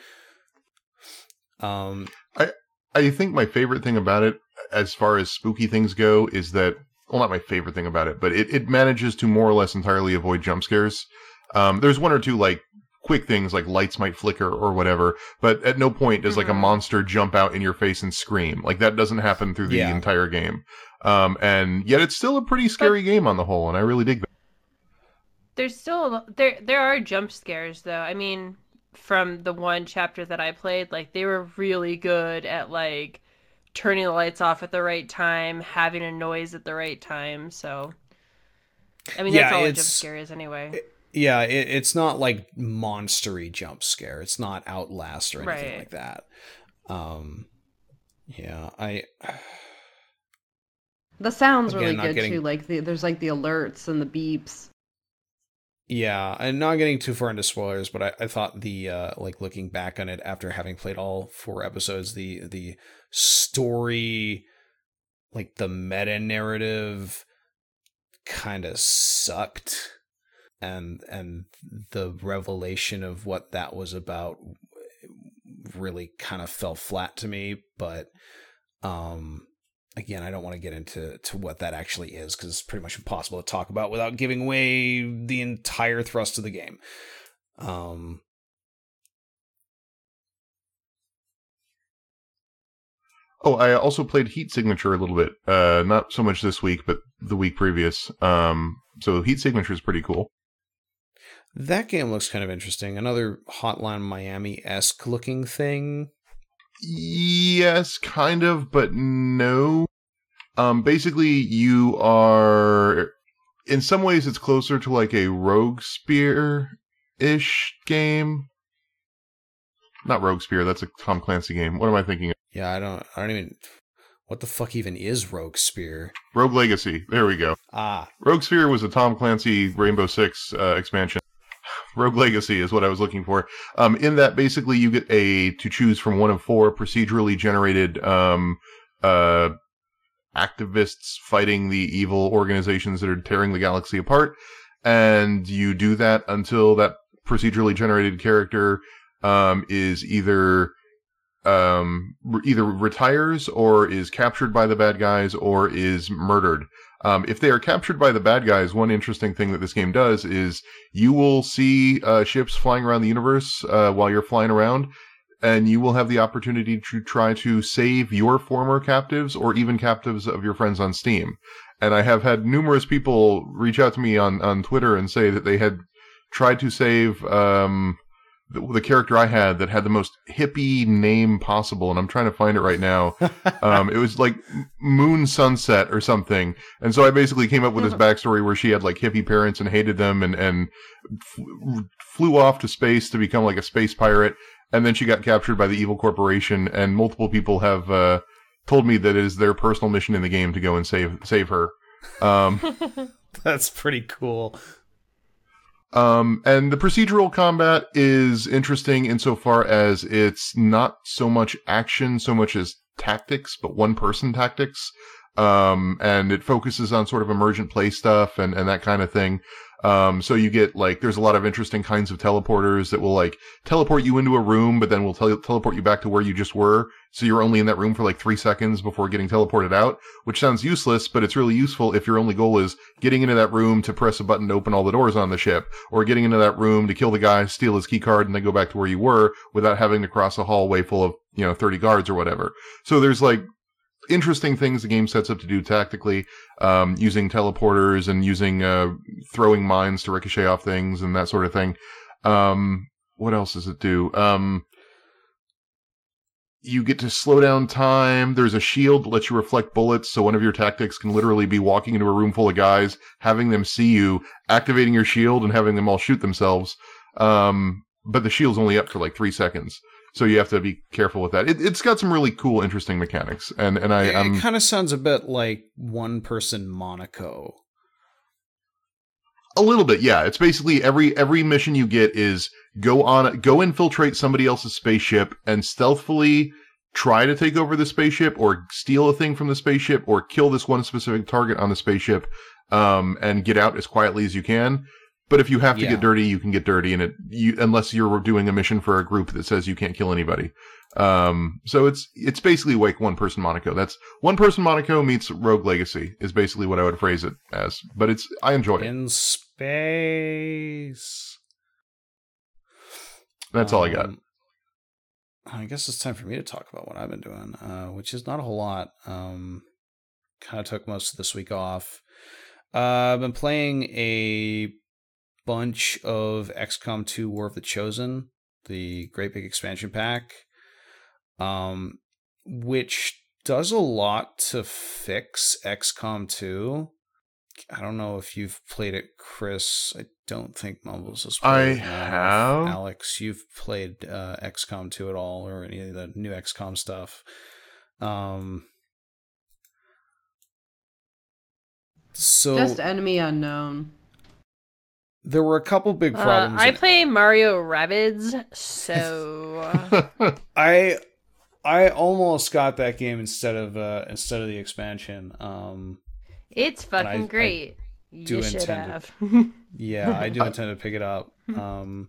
Um, I think my favorite thing about it, as far as spooky things go, is that, well, not my favorite thing about it, but it, it manages to more or less entirely avoid jump scares. Um, there's one or two, like, quick things, like lights might flicker or whatever, but at no point does, like, a Mhm. monster jump out in your face and scream. Like, that doesn't happen through the Yeah. entire game. Um, and yet it's still a pretty scary game on the whole, and I really dig that. There's still there there are jump scares though. I mean, from the one chapter that I played, like they were really good at like turning the lights off at the right time, having a noise at the right time. So I mean, that's Yeah, all a jump it's- scare is anyway. yeah, it, it's not like monstery jump scare. It's not Outlast or anything Right. like that. Um, yeah, I. The sound's Again, really not good getting- too. Like the, there's like the alerts and the beeps. Yeah, and not getting too far into spoilers, but I, I thought the uh like looking back on it after having played all four episodes, the the story, like the meta narrative, kind of sucked, and and the revelation of what that was about really kind of fell flat to me. But um. Again, I don't want to get into to what that actually is because it's pretty much impossible to talk about without giving away the entire thrust of the game. Um, Oh, I also played Heat Signature a little bit. Uh, not so much this week, but the week previous. Um, so Heat Signature is pretty cool. that game looks kind of interesting. Another Hotline Miami-esque looking thing. Yes, kind of, but no. Um, basically, you are, in some ways, it's closer to like a Rogue Spear-ish game. Not Rogue Spear, that's a Tom Clancy game. What am I thinking of? Yeah, I don't, I don't even. What the fuck even is Rogue Spear? Rogue Legacy. There we go. Ah, Rogue Sphere was a Tom Clancy Rainbow Six uh, expansion. Rogue Legacy is what I was looking for. Um, in that, basically, you get a to choose from one of four procedurally generated um, uh, activists fighting the evil organizations that are tearing the galaxy apart, and you do that until that procedurally generated character um, is either um, re- either retires or is captured by the bad guys or is murdered. Um, if they are captured by the bad guys, one interesting thing that this game does is you will see uh, ships flying around the universe uh, while you're flying around, and you will have the opportunity to try to save your former captives or even captives of your friends on Steam. And I have had numerous people reach out to me on, on Twitter and say that they had tried to save um, the, the character I had that had the most hippie name possible, and I'm trying to find it right now. um, it was like Moon Sunset or something. And so I basically came up with this backstory where she had like hippie parents and hated them, and, and f- flew off to space to become like a space pirate. And then she got captured by the evil corporation, and multiple people have uh, told me that it is their personal mission in the game to go and save save her. Um, That's pretty cool. Um, and the procedural combat is interesting insofar as it's not so much action, so much as tactics, but one-person tactics. Um, and it focuses on sort of emergent play stuff and, and that kind of thing. Um, so you get like, there's a lot of interesting kinds of teleporters that will like teleport you into a room, but then will tele- teleport you back to where you just were. So you're only in that room for like three seconds before getting teleported out, which sounds useless, but it's really useful if your only goal is getting into that room to press a button to open all the doors on the ship, or getting into that room to kill the guy, steal his key card, and then go back to where you were without having to cross a hallway full of, you know, thirty guards or whatever. So there's like interesting things the game sets up to do tactically, um, using teleporters and using, uh, throwing mines to ricochet off things and that sort of thing. Um, what else does it do? Um, you get to slow down time. There's a shield that lets you reflect bullets. So one of your tactics can literally be walking into a room full of guys, having them see you, activating your shield and having them all shoot themselves. Um, but the shield's only up for like three seconds. So you have to be careful with that. It, it's got some really cool, interesting mechanics, and and I it, I'm, it kind of sounds a bit like one person Monaco. A little bit, yeah. It's basically every every mission you get is go on, go infiltrate somebody else's spaceship and stealthily try to take over the spaceship, or steal a thing from the spaceship, or kill this one specific target on the spaceship, um, and get out as quietly as you can. But if you have to Yeah. get dirty, you can get dirty, and it you, unless you're doing a mission for a group that says you can't kill anybody. Um, so it's it's basically like one person Monaco. That's one person Monaco meets Rogue Legacy is basically what I would phrase it as. But it's I enjoy it. In space. That's all I got. Um, I guess it's time for me to talk about what I've been doing, uh, which is not a whole lot. Um, kind of took most of this week off. Uh, I've been playing a bunch of X COM two War of the Chosen, the Great Big Expansion Pack, um, which does a lot to fix X COM two. I don't know if you've played it, Chris. I don't think Mumbles has played I it. have. Alex, you've played uh, X COM two at all, or any of the new X COM stuff. Um, so Just enemy unknown. there were a couple big Uh, problems. I in- play Mario Rabbids, so I I almost got that game instead of uh, instead of the expansion. Um, it's I- fucking I great. do you should intend to- have. yeah, I do intend to pick it up. Um,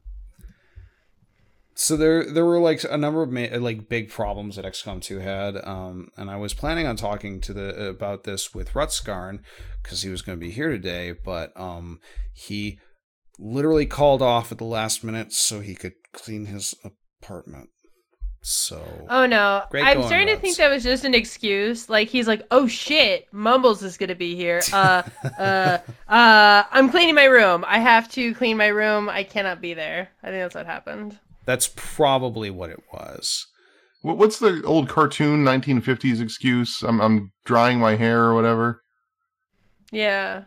so there there were like a number of ma- like big problems that X COM two had, um, and I was planning on talking to the about this with Rutskarn because he was going to be here today, but um, he literally called off at the last minute so he could clean his apartment. So Oh no, Great I'm going, starting to Ruts. think that was just an excuse. Like he's like, oh shit, Mumbles is gonna be here. Uh, uh, uh, I'm cleaning my room. I have to clean my room. I cannot be there. I think that's what happened. that's probably what it was. What- What's the old cartoon nineteen fifties excuse? I'm I'm drying my hair or whatever. Yeah.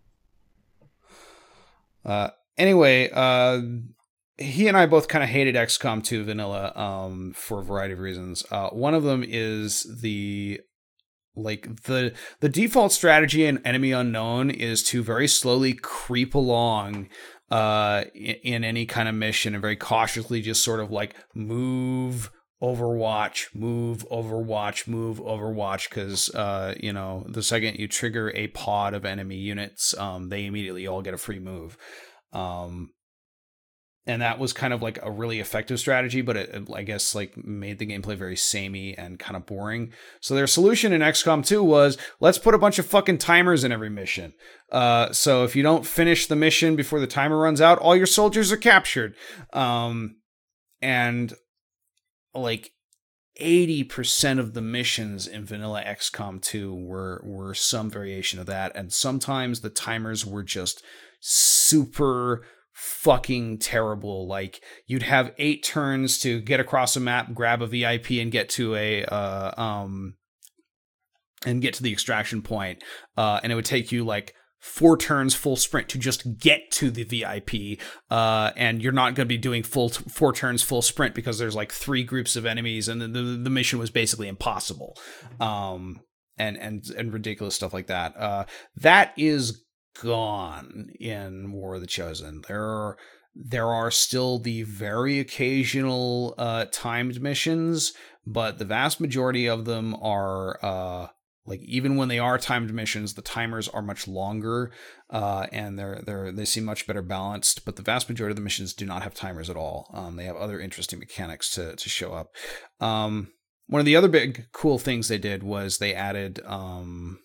Uh, anyway, uh, he and I both kind of hated X COM two vanilla um, for a variety of reasons. Uh, one of them is the like the the default strategy in Enemy Unknown is to very slowly creep along uh, in, in any kind of mission and very cautiously just sort of like move. Overwatch, move, Overwatch, move, Overwatch, because, uh, you know, the second you trigger a pod of enemy units, um, they immediately all get a free move. Um, and that was kind of like a really effective strategy, but it, it, I guess, like, made the gameplay very samey and kind of boring. So their solution in X COM two was, let's put a bunch of fucking timers in every mission. Uh, so if you don't finish the mission before the timer runs out, all your soldiers are captured. Um, and... like eighty percent of the missions in vanilla X COM two were were some variation of that, and sometimes the timers were just super fucking terrible. Like, you'd have eight turns to get across a map, grab a V I P, and get to a uh, um and get to the extraction point. Uh, and it would take you like four turns full sprint to just get to the V I P. Uh, and you're not going to be doing full t- four turns full sprint because there's like three groups of enemies, and the the, the mission was basically impossible. Um, and and and ridiculous stuff like that. Uh, that is gone in War of the Chosen. There are there are still the very occasional uh, timed missions, but the vast majority of them are uh, like, even when they are timed missions, the timers are much longer, uh, and they're they're they seem much better balanced. But the vast majority of the missions do not have timers at all. Um, they have other interesting mechanics to to show up. Um, one of the other big cool things they did was they added um,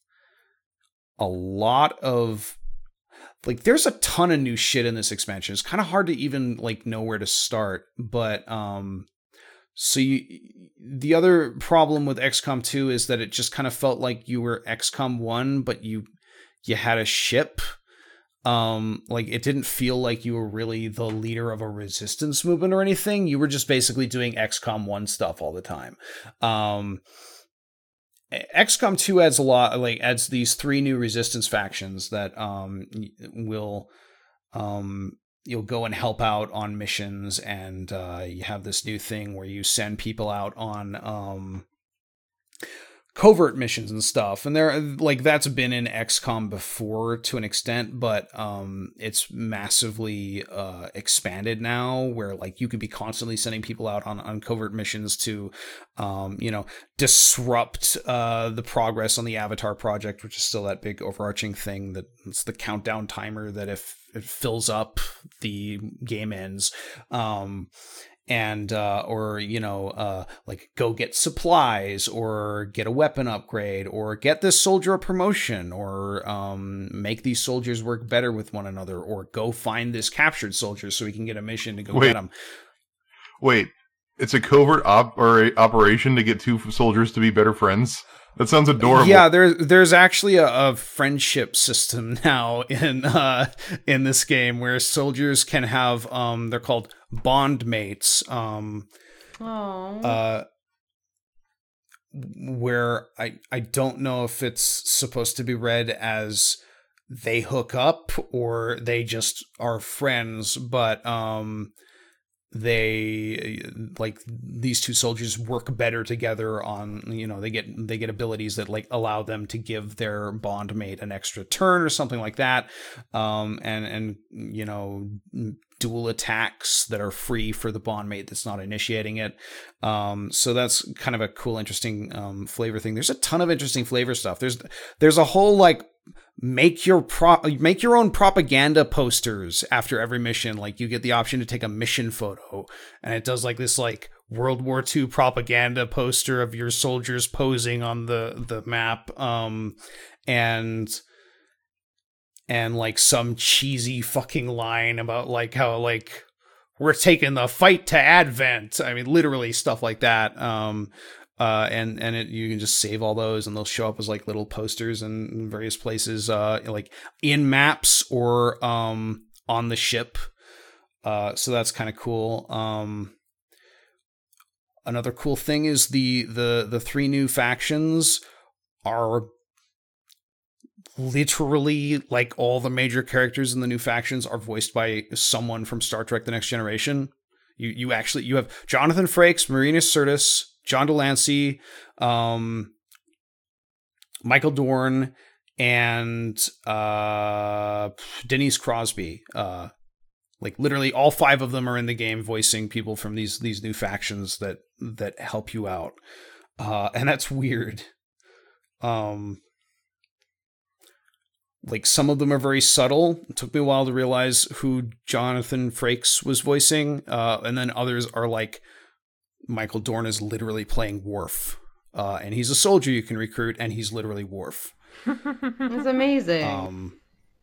a lot of, like, there's a ton of new shit in this expansion. It's kind of hard to even like know where to start, but um, so you, the other problem with X COM two is that it just kind of felt like you were X COM one, but you you had a ship. Um, like, it didn't feel like you were really the leader of a resistance movement or anything. You were just basically doing X COM one stuff all the time. Um, X COM two adds a lot, like adds these three new resistance factions that um will um you'll go and help out on missions, and uh, you have this new thing where you send people out on um covert missions and stuff, and they're like, that's been in X COM before to an extent, but um it's massively uh expanded now, where like you could be constantly sending people out on, on covert missions to um you know disrupt uh the progress on the Avatar project, which is still that big overarching thing that it's the countdown timer that if it fills up, the game ends. um And, uh, or, you know, uh, like go get supplies, or get a weapon upgrade, or get this soldier a promotion, or, um, make these soldiers work better with one another, or go find this captured soldier so we can get a mission to go Wait. get him. Wait, it's a covert op- or operation to get two soldiers to be better friends? That sounds adorable. Yeah, there's there's actually a, a friendship system now in uh in this game where soldiers can have um they're called bond mates. Um Aww. uh where I I don't know if it's supposed to be read as they hook up or they just are friends, but um they like these two soldiers work better together on, you know, they get they get abilities that like allow them to give their bond mate an extra turn or something like that, um and and you know, dual attacks that are free for the bond mate that's not initiating it. Um so that's kind of a cool, interesting um flavor thing. There's a ton of interesting flavor stuff. There's there's a whole like make your pro make your own propaganda posters after every mission. Like, you get the option to take a mission photo, and it does like this like World War Two propaganda poster of your soldiers posing on the the map, um and and like some cheesy fucking line about like how like we're taking the fight to Advent. I mean, literally stuff like that. Um Uh, and, and it, you can just save all those, and they'll show up as like little posters in various places, uh, like in maps or, um, on the ship. Uh, so that's kind of cool. Um, another cool thing is the, the, the three new factions are literally like all the major characters in the new factions are voiced by someone from Star Trek: The Next Generation. You, you actually, you have Jonathan Frakes, Marina Sirtis, John Delancey, um, Michael Dorn, and uh, Denise Crosby. Uh, like literally, all five of them are in the game, voicing people from these these new factions that that help you out, uh, and that's weird. Um, like some of them are very subtle. It took me a while to realize who Jonathan Frakes was voicing, uh, and then others are like, Michael Dorn is literally playing Worf, uh, and he's a soldier you can recruit, and he's literally Worf. It's amazing. Um,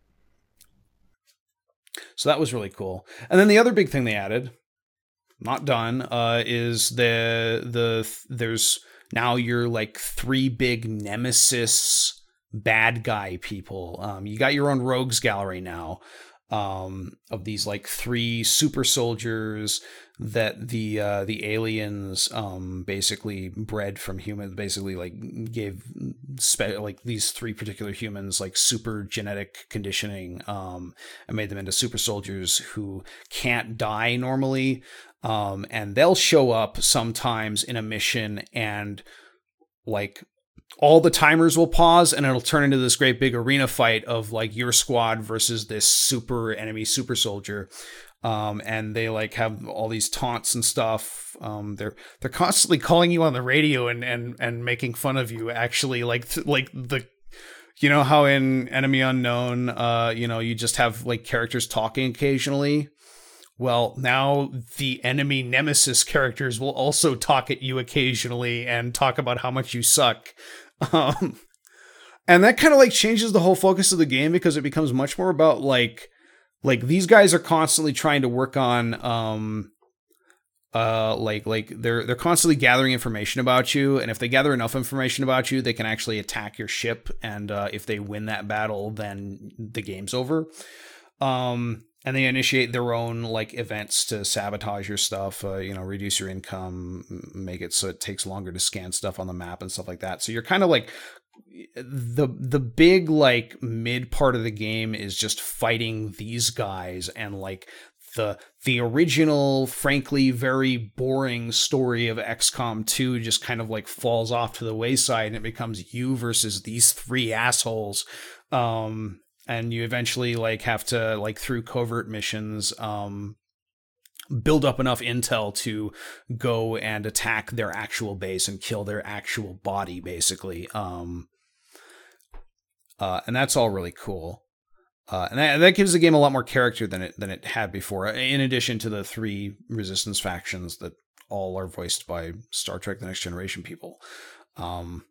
so that was really cool. And then the other big thing they added, not done, uh, is the the there's now your like three big nemesis bad guy people. Um, you got your own rogues gallery now. um, of these like three super soldiers that the uh, the aliens um, basically bred from humans, basically like gave spe- like these three particular humans like super genetic conditioning um, and made them into super soldiers who can't die normally. Um, and they'll show up sometimes in a mission and like all the timers will pause and it'll turn into this great big arena fight of like your squad versus this super enemy super soldier. Um, and they like have all these taunts and stuff. Um, they're, they're constantly calling you on the radio and, and, and making fun of you actually like, th- like the, you know how in Enemy Unknown, uh, you know, you just have like characters talking occasionally. Well, now the enemy nemesis characters will also talk at you occasionally and talk about how much you suck. Um, and that kind of like changes the whole focus of the game because it becomes much more about like, like these guys are constantly trying to work on, um, uh, like, like they're, they're constantly gathering information about you. And if they gather enough information about you, they can actually attack your ship. And, uh, if they win that battle, then the game's over. Um, And they initiate their own like events to sabotage your stuff, uh, you know, reduce your income, make it so it takes longer to scan stuff on the map and stuff like that. So you're kind of like the the big like mid part of the game is just fighting these guys, and like the the original, frankly, very boring story of X COM two just kind of like falls off to the wayside, and it becomes you versus these three assholes. Um, And you eventually like have to like through covert missions, um, build up enough intel to go and attack their actual base and kill their actual body, basically. Um, uh, and that's all really cool. Uh, and that, that gives the game a lot more character than it than it had before. In addition to the three resistance factions that all are voiced by Star Trek: The Next Generation people. Um,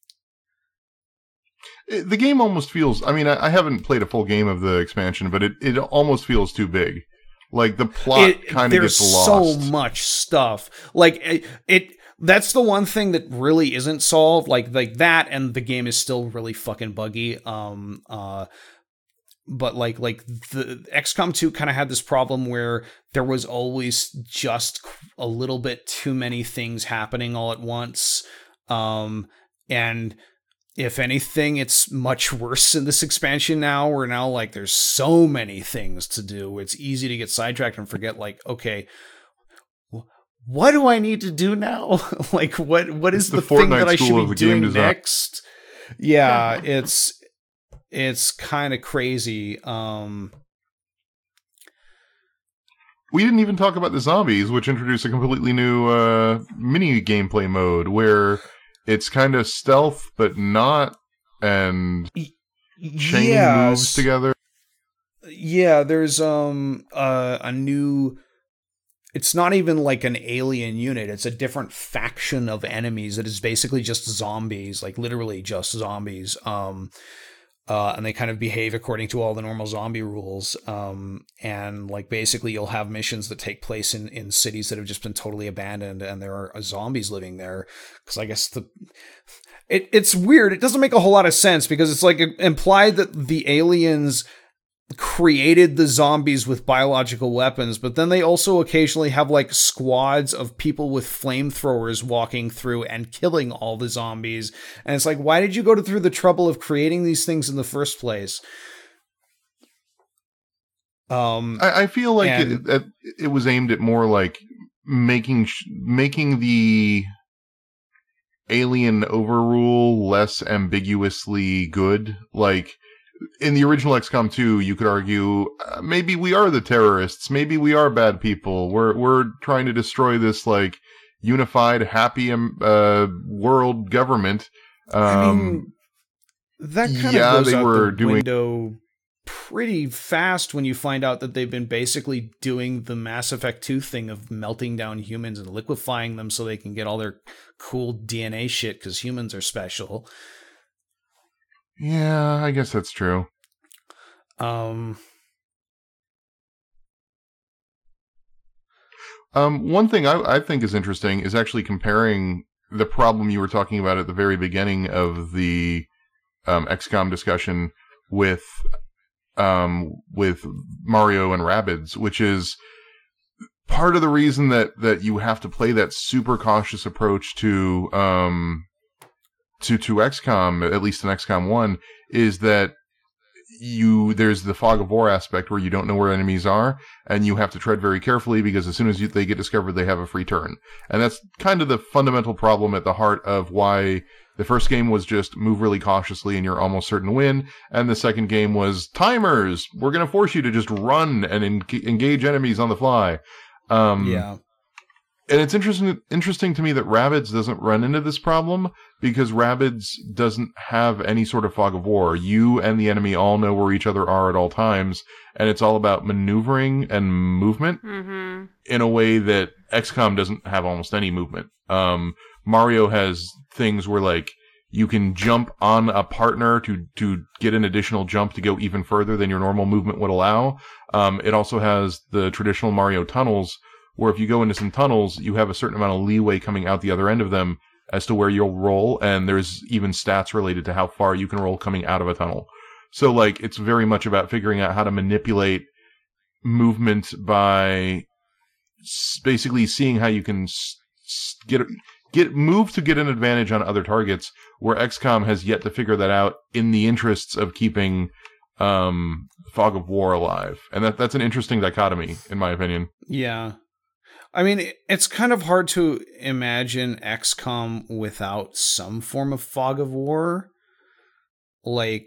The game almost feels, I mean, I, I haven't played a full game of the expansion, but it, it almost feels too big. Like the plot kind of gets lost. There's so much stuff. Like it, it, that's the one thing that really isn't solved. Like, like that, and the game is still really fucking buggy. Um, uh, but like, like the X COM two kind of had this problem where there was always just a little bit too many things happening all at once. Um, and if anything, it's much worse in this expansion now, where now, like, there's so many things to do. It's easy to get sidetracked and forget, like, okay, what do I need to do now? Like, what what is the, the Fortnite thing that I should school be of the game doing design. next? Yeah, it's it's kind of crazy. Um, we didn't even talk about the zombies, which introduce a completely new uh, mini gameplay mode where it's kind of stealth, but not, and chain yes. moves together. Yeah, there's um uh, a new. It's not even like an alien unit. It's a different faction of enemies that is basically just zombies, like literally just zombies. Um, uh, and they kind of behave according to all the normal zombie rules. Um, and like basically you'll have missions that take place in, in cities that have just been totally abandoned, and there are zombies living there. Because I guess the it it's weird. It doesn't make a whole lot of sense because it's like implied that the aliens created the zombies with biological weapons, but then they also occasionally have like squads of people with flamethrowers walking through and killing all the zombies. And it's like, why did you go to, through the trouble of creating these things in the first place? Um, I, I feel like and, it, it, it was aimed at more like making making the alien overrule less ambiguously good. Like, in the original X COM two, you could argue uh, maybe we are the terrorists, maybe we are bad people. We're we're trying to destroy this like unified, happy um, uh, world government. Um, I mean, that kind yeah, of goes they out were the doing- window pretty fast when you find out that they've been basically doing the Mass Effect two thing of melting down humans and liquefying them so they can get all their cool D N A shit because humans are special. Yeah, I guess that's true. Um, um, one thing I, I think is interesting is actually comparing the problem you were talking about at the very beginning of the um, X COM discussion with um, with Mario and Rabbids, which is part of the reason that, that you have to play that super cautious approach to, um, to, to X COM, at least in X COM one, is that you, there's the fog of war aspect where you don't know where enemies are, and you have to tread very carefully because as soon as you, they get discovered, they have a free turn. And that's kind of the fundamental problem at the heart of why the first game was just move really cautiously and you're almost certain to win, and the second game was timers. We're going to force you to just run and en- engage enemies on the fly. Um, yeah. And it's interesting interesting to me that Rabbids doesn't run into this problem, because Rabbids doesn't have any sort of fog of war. You and the enemy all know where each other are at all times, and it's all about maneuvering and movement Mm-hmm. in a way that X COM doesn't have almost any movement. Um, Mario has things where, like, you can jump on a partner to, to get an additional jump to go even further than your normal movement would allow. Um, it also has the traditional Mario tunnels, where if you go into some tunnels, you have a certain amount of leeway coming out the other end of them as to where you'll roll, and there's even stats related to how far you can roll coming out of a tunnel. So, like, it's very much about figuring out how to manipulate movement by s- basically seeing how you can s- s- get get move to get an advantage on other targets, where X COM has yet to figure that out in the interests of keeping um, Fog of War alive. And that that's an interesting dichotomy, in my opinion. Yeah. I mean, it's kind of hard to imagine X COM without some form of fog of war. Like,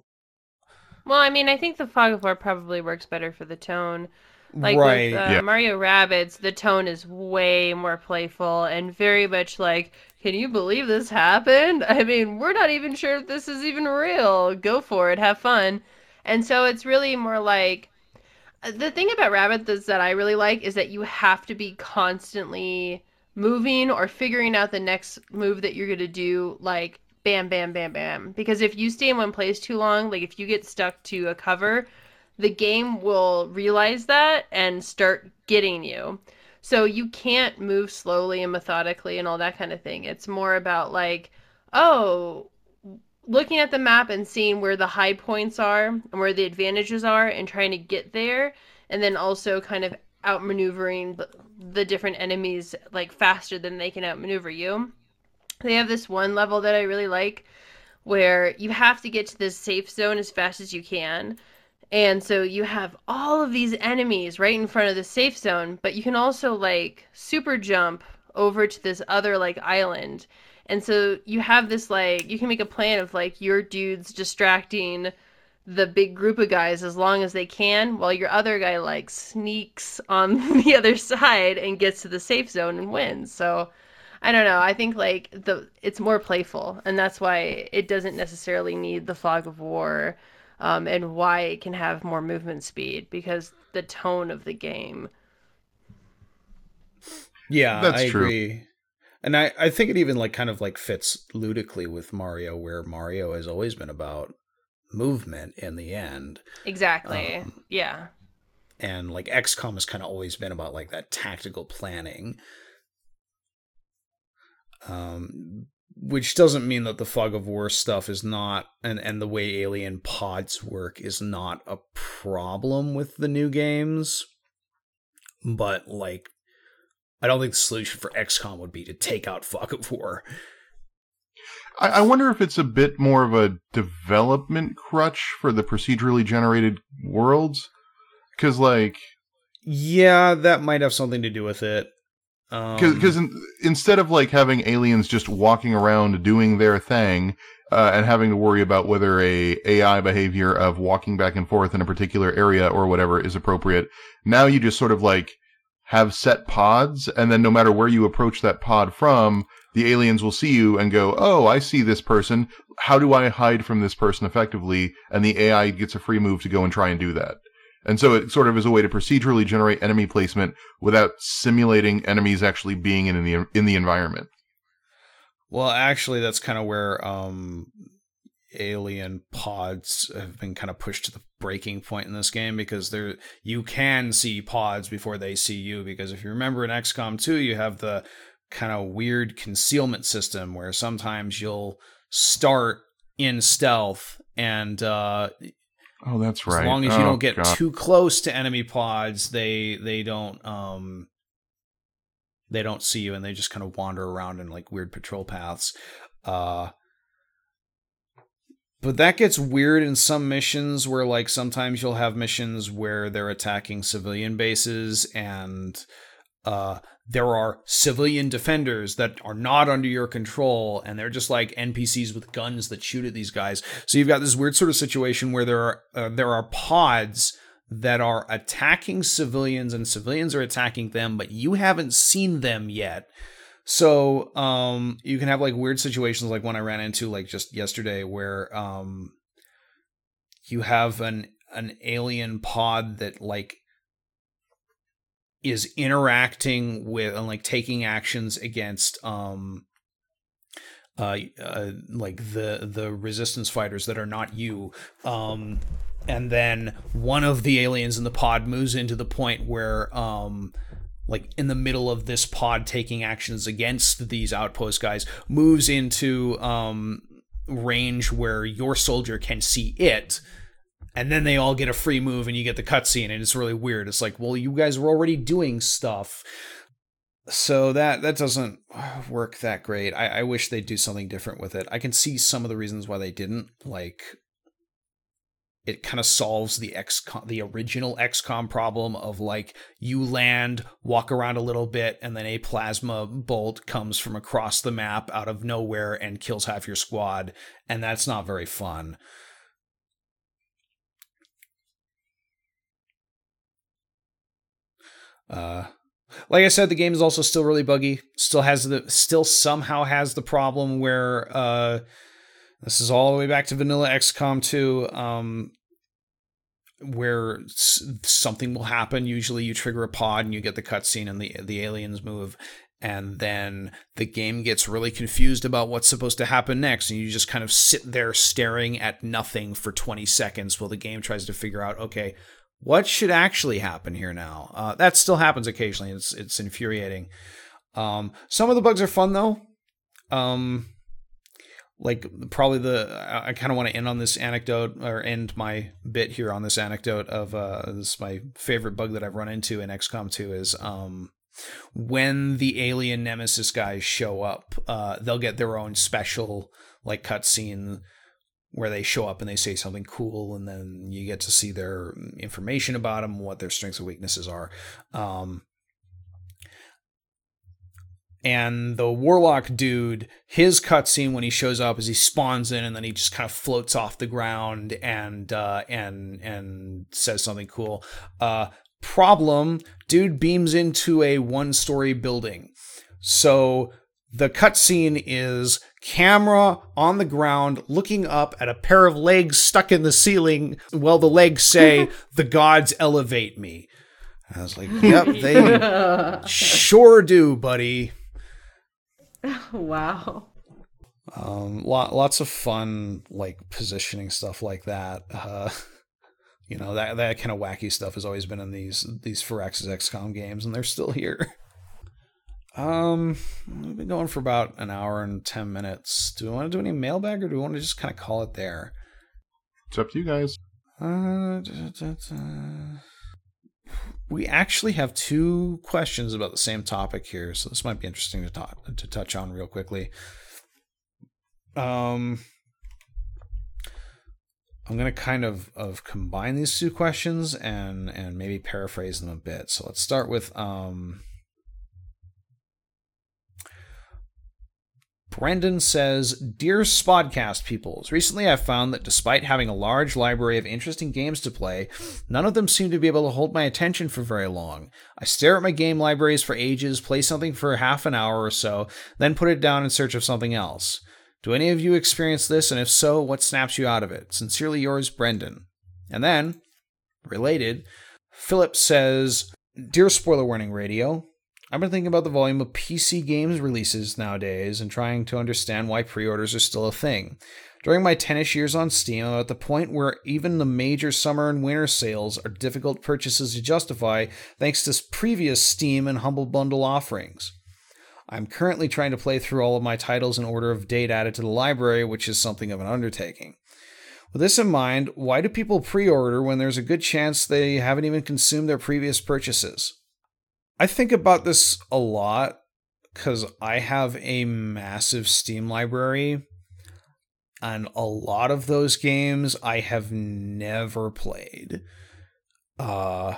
Well, I mean, I think the Fog of War probably works better for the tone. Like right. with uh, Yeah. Mario Rabbids, the tone is way more playful and very much like, can you believe this happened? I mean, we're not even sure if this is even real. Go for it, have fun. And so it's really more like, the thing about Rabbids is that I really like is that you have to be constantly moving or figuring out the next move that you're going to do, like bam, bam, bam, bam. Because if you stay in one place too long, like if you get stuck to a cover, the game will realize that and start getting you. So you can't move slowly and methodically and all that kind of thing. It's more about like, oh, looking at the map and seeing where the high points are and where the advantages are and trying to get there, and then also kind of outmaneuvering the, the different enemies like faster than they can outmaneuver you. They have this one level that I really like where you have to get to this safe zone as fast as you can. And so you have all of these enemies right in front of the safe zone, but you can also like super jump over to this other like island. And so you have this like, you can make a plan of like your dudes distracting the big group of guys as long as they can, while your other guy like sneaks on the other side and gets to the safe zone and wins. So I don't know. I think like the it's more playful, and that's why it doesn't necessarily need the fog of war, um, and why it can have more movement speed, because the tone of the game. Yeah, That's I true. agree. And I, I think it even like kind of like fits ludically with Mario, where Mario has always been about movement in the end. Exactly. Um, Yeah. And like X COM has kind of always been about like that tactical planning. Um, which doesn't mean that the fog of war stuff is not, and, and the way alien pods work is not a problem with the new games. But like, I don't think the solution for X COM would be to take out fog of war. I, I wonder if it's a bit more of a development crutch for the procedurally generated worlds. Because, like... Yeah, that might have something to do with it. Because Um, in, instead of, like, having aliens just walking around doing their thing, uh, and having to worry about whether a AI behavior of walking back and forth in a particular area or whatever is appropriate, now you just sort of, like, have set pods, and then no matter where you approach that pod from, the aliens will see you and go, oh, I see this person. How do I hide from this person effectively? And the A I gets a free move to go and try and do that. And so it sort of is a way to procedurally generate enemy placement without simulating enemies actually being in the in the environment. well, actually, that's kind of where um, alien pods have been kind of pushed to the breaking point in this game, because there you can see pods before they see you. Because if you remember in X COM two, you have the kind of weird concealment system where sometimes you'll start in stealth and uh, Oh, that's right. As long as oh, you don't get God. too close to enemy pods, they they don't um they don't see you, and they just kind of wander around in like weird patrol paths. Uh But that gets weird in some missions where, like, sometimes you'll have missions where they're attacking civilian bases, and uh, there are civilian defenders that are not under your control, and they're just like N P Cs with guns that shoot at these guys. So you've got this weird sort of situation where there are uh, there are pods that are attacking civilians, and civilians are attacking them, but you haven't seen them yet. So um, you can have like weird situations like one I ran into like just yesterday where um, you have an an alien pod that like is interacting with and like taking actions against um, uh, uh, like the the resistance fighters that are not you. Um, and then one of the aliens in the pod moves into the point where um, like in the middle of this pod taking actions against these outpost guys, moves into um, range where your soldier can see it, and then they all get a free move and you get the cutscene, and it's really weird. It's like, well, you guys were already doing stuff. So that that doesn't work that great. I, I wish they'd do something different with it. I can see some of the reasons why they didn't. Like, it kind of solves the X COM, the original X COM problem of like you land, walk around a little bit, and then a plasma bolt comes from across the map out of nowhere and kills half your squad, and that's not very fun. Uh, like I said, the game is also still really buggy. Still has the still somehow has the problem where uh, this is all the way back to vanilla X COM two. Um, where something will happen. Usually you trigger a pod and you get the cutscene and the the aliens move, and then the game gets really confused about what's supposed to happen next, and you just kind of sit there staring at nothing for twenty seconds while the game tries to figure out, okay, what should actually happen here now? Uh, that still happens occasionally. It's it's infuriating. Um, some of the bugs are fun though. Um, Like probably the, I kind of want to end on this anecdote or end my bit here on this anecdote of, uh, this is my favorite bug that I've run into in X COM two is, um, when the alien nemesis guys show up, uh, they'll get their own special like cutscene where they show up and they say something cool, and then you get to see their information about them, what their strengths and weaknesses are. Um, And the warlock dude, his cutscene when he shows up is he spawns in and then he just kind of floats off the ground and uh, and and says something cool. Uh, problem, dude beams into a one-story building. So the cutscene is camera on the ground looking up at a pair of legs stuck in the ceiling while the legs say, "The gods elevate me." I was like, yep, they sure do, buddy. Wow. Um, lot, lots of fun, like positioning stuff like that. Uh, you know, that that kind of wacky stuff has always been in these these Firaxis X COM games, and they're still here. Um, we've been going for about an hour and ten minutes. Do we want to do any mailbag, or do we want to just kind of call it there? It's up to you guys. Uh, da, da, da. We actually have two questions about the same topic here, so this might be interesting to talk to touch on real quickly. Um, I'm going to kind of, of combine these two questions and and maybe paraphrase them a bit. So let's start with um. Brendan says, "Dear Spodcast peoples, recently I've found that despite having a large library of interesting games to play, none of them seem to be able to hold my attention for very long. I stare at my game libraries for ages, play something for half an hour or so, then put it down in search of something else. Do any of you experience this, and if so, what snaps you out of it? Sincerely yours, Brendan." And then, related, Philip says, "Dear Spoiler Warning Radio, I've been thinking about the volume of P C games releases nowadays and trying to understand why pre-orders are still a thing. During my ten-ish years on Steam, I'm at the point where even the major summer and winter sales are difficult purchases to justify thanks to previous Steam and Humble Bundle offerings. I'm currently trying to play through all of my titles in order of date added to the library, which is something of an undertaking. With this in mind, why do people pre-order when there's a good chance they haven't even consumed their previous purchases? I think about this a lot because I have a massive Steam library, and a lot of those games I have never played. Uh,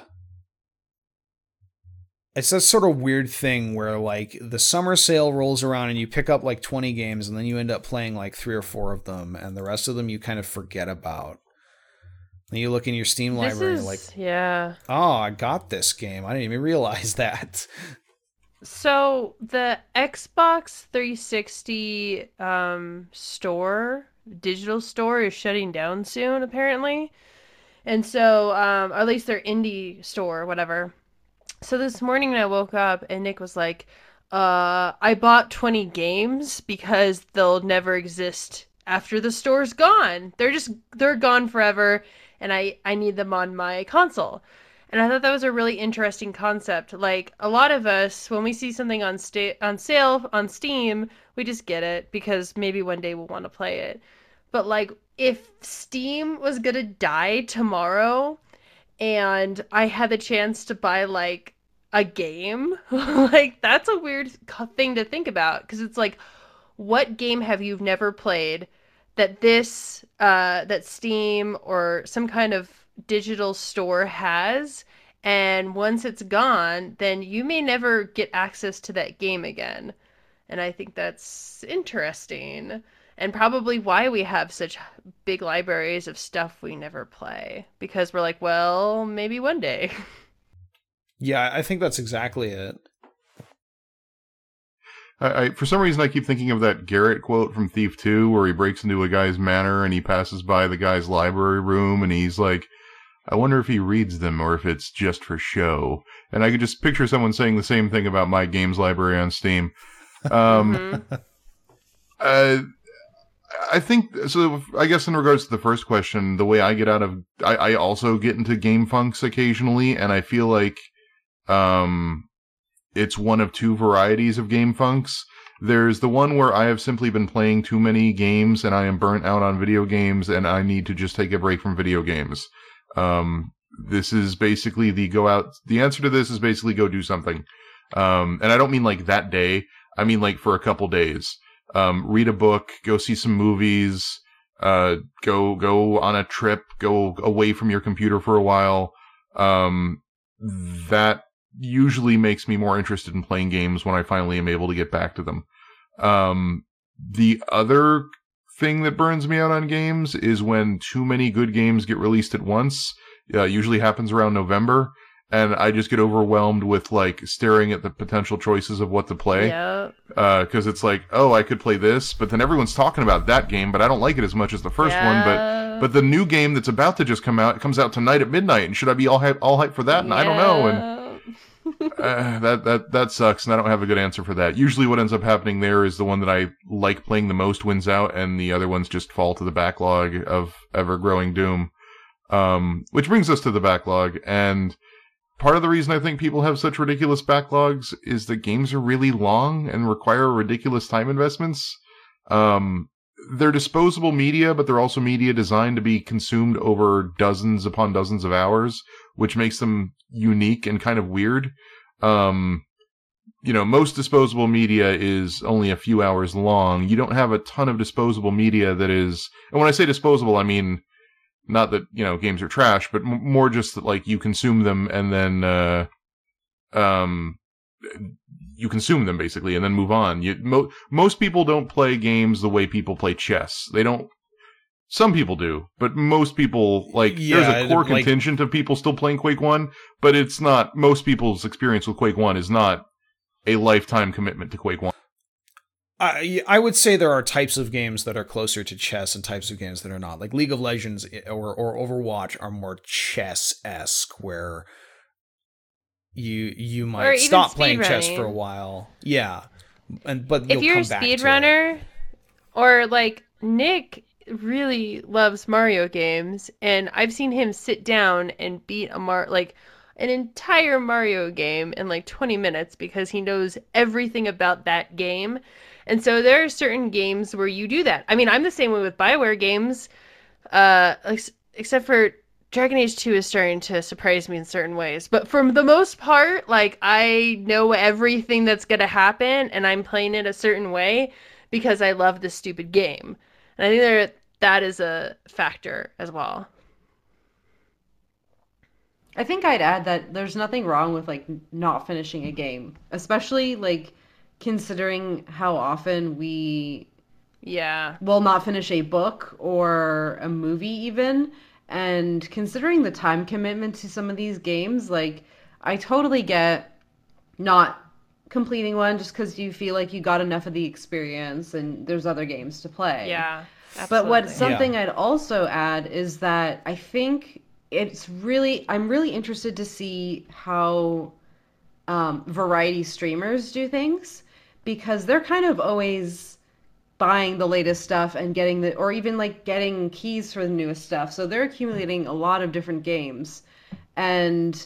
it's that sort of weird thing where, like, the summer sale rolls around and you pick up like twenty games and then you end up playing like three or four of them, and the rest of them you kind of forget about. And you look in your Steam This library is, and you're like, yeah. oh, I got this game. I didn't even realize that. So the Xbox three sixty um, store, digital store, is shutting down soon, apparently. And so, um, or at least their indie store, whatever. So this morning I woke up and Nick was like, uh, I bought twenty games because they'll never exist after the store's gone. They're just, they're gone forever, and I, I need them on my console. And I thought that was a really interesting concept. Like, a lot of us, when we see something on sta- on sale on Steam, we just get it because maybe one day we'll want to play it. But, like, if Steam was gonna die tomorrow and I had the chance to buy, like, a game, like, that's a weird thing to think about. Because it's like, what game have you never played that this, uh, that Steam or some kind of digital store has, and once it's gone, then you may never get access to that game again. And I think that's interesting, and probably why we have such big libraries of stuff we never play, because we're like, well, maybe one day. Yeah, I think that's exactly it. I, I for some reason I keep thinking of that Garrett quote from Thief two, where he breaks into a guy's manor and he passes by the guy's library room and he's like, I wonder if he reads them or if it's just for show. And I could just picture someone saying the same thing about my games library on Steam. Um, Mm-hmm. uh, I think, so I guess in regards to the first question, the way I get out of, I, I also get into game funks occasionally, and I feel like, um, it's one of two varieties of game funks. There's the one where I have simply been playing too many games and I am burnt out on video games and I need to just take a break from video games. Um, this is basically the go out, the answer to this is basically go do something. Um, and I don't mean like that day. I mean like for a couple days. Um, read a book, go see some movies, uh, go, go on a trip, go away from your computer for a while. Um, that usually makes me more interested in playing games when I finally am able to get back to them. Um, the other thing that burns me out on games is when too many good games get released at once. Uh, usually happens around November, and I just get overwhelmed with like staring at the potential choices of what to play. Yep. Uh, cause it's like, oh, I could play this, but then everyone's talking about that game, but I don't like it as much as the first Yeah. one, but, but the new game that's about to just come out, it comes out tonight at midnight, and should I be all hype, all hype for that? And I don't know, and uh, that, that, that sucks, and I don't have a good answer for that. Usually what ends up happening there is the one that I like playing the most wins out, and the other ones just fall to the backlog of ever-growing doom. Um, which brings us to the backlog, and part of the reason I think people have such ridiculous backlogs is that games are really long and require ridiculous time investments. Um, they're disposable media, but they're also media designed to be consumed over dozens upon dozens of hours, which makes them unique and kind of weird. Um, you know, most disposable media is only a few hours long. You don't have a ton of disposable media that is, and when I say disposable, I mean, not that, you know, games are trash, but m- more just that, like, you consume them and then, uh, um, you consume them basically and then move on. You, mo- most people don't play games the way people play chess. They don't, some people do, but most people, like, Yeah, there's a core like- contingent of people still playing Quake one, but it's not, most people's experience with Quake one is not a lifetime commitment to Quake one. I I would say there are types of games that are closer to chess and types of games that are not. Like League of Legends or or Overwatch are more chess-esque, where you you Or might even stop playing chess speedrunning. for a while. Yeah, and but If you'll you're a come back to it. speedrunner, or like Nick really loves Mario games, and I've seen him sit down and beat a Mar like an entire Mario game in like twenty minutes because he knows everything about that game. And so there are certain games where you do that. I mean, I'm the same way with BioWare games. Uh, ex- except for Dragon Age two is starting to surprise me in certain ways. But for the most part, like, I know everything that's going to happen, and I'm playing it a certain way because I love this stupid game. And I think there, that is a factor as well. I think I'd add that there's nothing wrong with like not finishing a game, especially like considering how often we Yeah. will not finish a book or a movie even, and considering the time commitment to some of these games, like I totally get not completing one just because you feel like you got enough of the experience and there's other games to play. Yeah. But what Absolutely. something Yeah. I'd also add is that I think it's really I'm really interested to see how um, variety streamers do things because they're kind of always buying the latest stuff and getting the or even like getting keys for the newest stuff. So they're accumulating a lot of different games and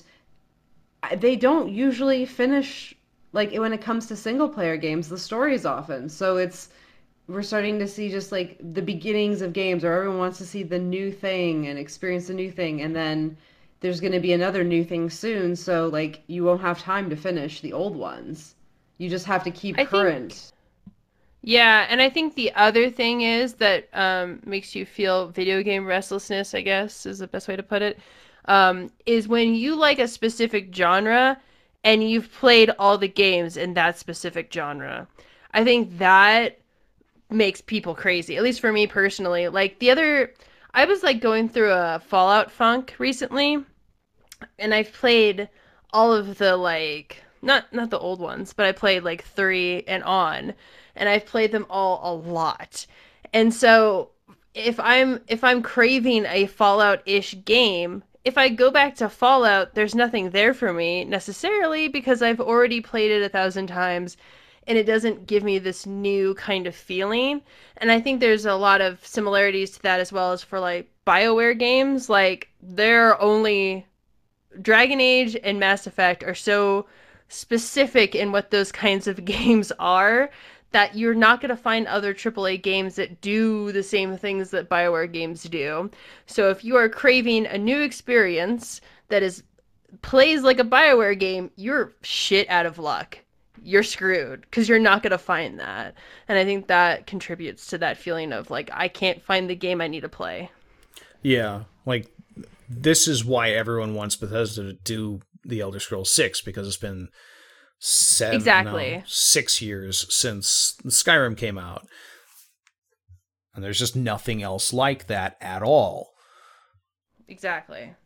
they don't usually finish like when it comes to single player games, the stories often. So it's we're starting to see just like the beginnings of games where everyone wants to see the new thing and experience the new thing and then there's going to be another new thing soon so like you won't have time to finish the old ones. You just have to keep I think current. Yeah, and I think the other thing is that um, makes you feel video game restlessness, I guess, is the best way to put it, um, is when you like a specific genre and you've played all the games in that specific genre. I think that makes people crazy, at least for me personally. Like the other, I was like going through a Fallout funk recently, and I've played all of the like not not the old ones, but I played like three and on, and I've played them all a lot. And so if I'm if I'm craving a Fallout-ish game, if I go back to Fallout, there's nothing there for me necessarily because I've already played it a thousand times and it doesn't give me this new kind of feeling. And I think there's a lot of similarities to that as well as for like BioWare games. Like they're only Dragon Age and Mass Effect are so specific in what those kinds of games are that you're not going to find other triple A games that do the same things that BioWare games do. So if you are craving a new experience that is plays like a BioWare game, you're shit out of luck. You're screwed because you're not going to find that. And I think that contributes to that feeling of like, I can't find the game I need to play. Yeah, like this is why everyone wants Bethesda to do the Elder Scrolls six because it's been seven, Exactly. no, six years since Skyrim came out, and there's just nothing else like that at all. Exactly.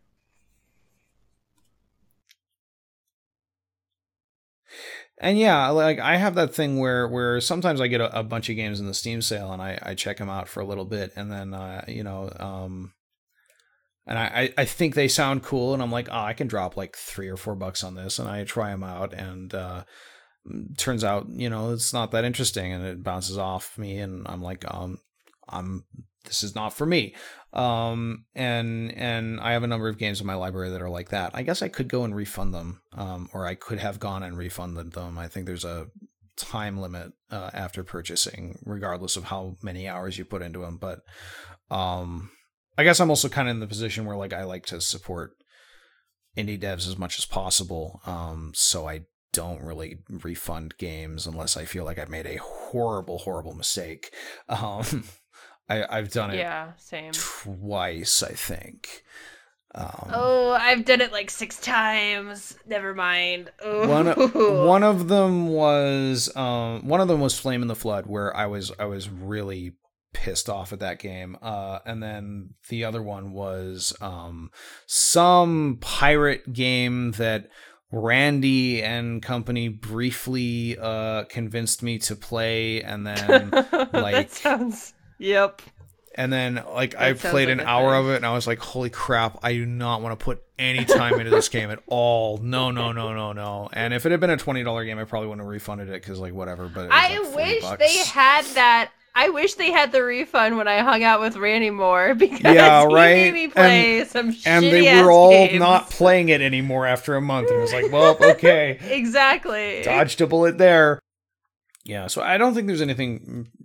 And yeah, like I have that thing where where sometimes I get a, a bunch of games in the Steam sale and I, I check them out for a little bit, and then uh, you know, um, and I, I think they sound cool, and I'm like, oh, I can drop like three or four bucks on this, and I try them out, and uh, turns out, you know, it's not that interesting, and it bounces off me, and I'm like, um, I'm this is not for me. Um, and and I have a number of games in my library that are like that. I guess I could go and refund them, um, or I could have gone and refunded them. I think there's a time limit uh, after purchasing, regardless of how many hours you put into them. But um, I guess I'm also kind of in the position where like I like to support indie devs as much as possible. Um, so I don't really refund games unless I feel like I've made a horrible, horrible mistake. Um, I, I've done it Yeah, same. twice, I think. Um, Oh, I've done it like six times. Never mind. Oh. one one of them was um, one of them was Flame in the Flood, where I was I was really pissed off at that game. Uh, and then the other one was um, some pirate game that Randy and company briefly uh, convinced me to play, and then that like. sounds. Yep. And then, like, That I sounds played like an a hour thing. of it, and I was like, holy crap, I do not want to put any time into this game at all. No, no, no, no, no. And if it had been a twenty dollars game, I probably wouldn't have refunded it, because, like, whatever. But it was I like forty wish bucks. they had that. I wish they had the refund when I hung out with Randy Moore because Yeah, he right? made me play some And shitty they ass were all games. not playing it anymore after a month. And it was like, well, okay. Exactly. Dodged a bullet there. Yeah, so I don't think there's anything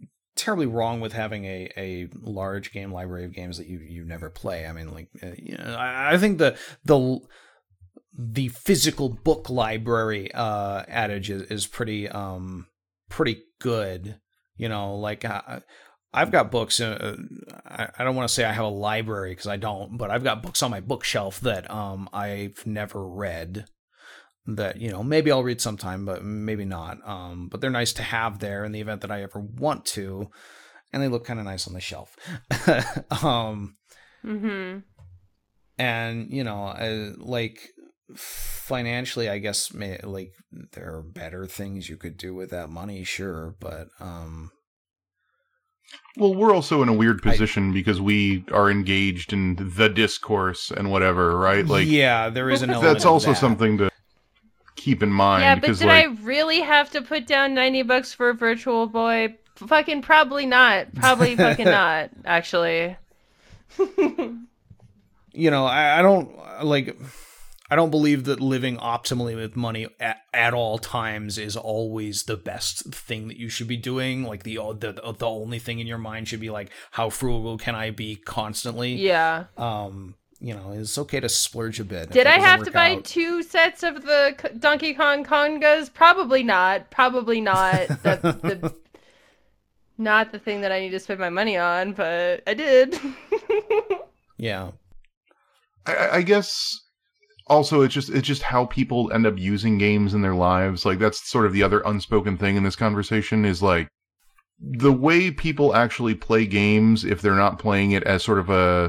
terribly wrong with having a, a large game library of games that you, you never play. I mean, like, uh, you know, I, I think the the the physical book library uh, adage is, is pretty um pretty good. You know, like uh, I've got books. Uh, I, I don't want to say I have a library because I don't, but I've got books on my bookshelf that um I've never read. That, you know, maybe I'll read sometime, but maybe not. Um, but they're nice to have there in the event that I ever want to, and they look kind of nice on the shelf. um, mm-hmm. And you know, uh, like financially, I guess, may, like there are better things you could do with that money, sure, but um. Well, we're also in a weird position I, because we are engaged in the discourse and whatever, right? Like, yeah, there is an element that's also of that. something to keep in mind. Yeah, but did like, I really have to put down ninety bucks for a Virtual Boy? Fucking probably not. Probably fucking not, actually. You know, I, I don't, like, I don't believe that living optimally with money at, at all times is always the best thing that you should be doing. Like, the, the the only thing in your mind should be, like, how frugal can I be constantly? Yeah. Um... You know, it's okay to splurge a bit. Did I have to buy out. two sets of the Donkey Kong Kongas? Probably not. Probably not. That's the, not the thing that I need to spend my money on, but I did. Yeah. I, I guess also it's just it's just how people end up using games in their lives. Like, that's sort of the other unspoken thing in this conversation is, like, the way people actually play games, if they're not playing it as sort of a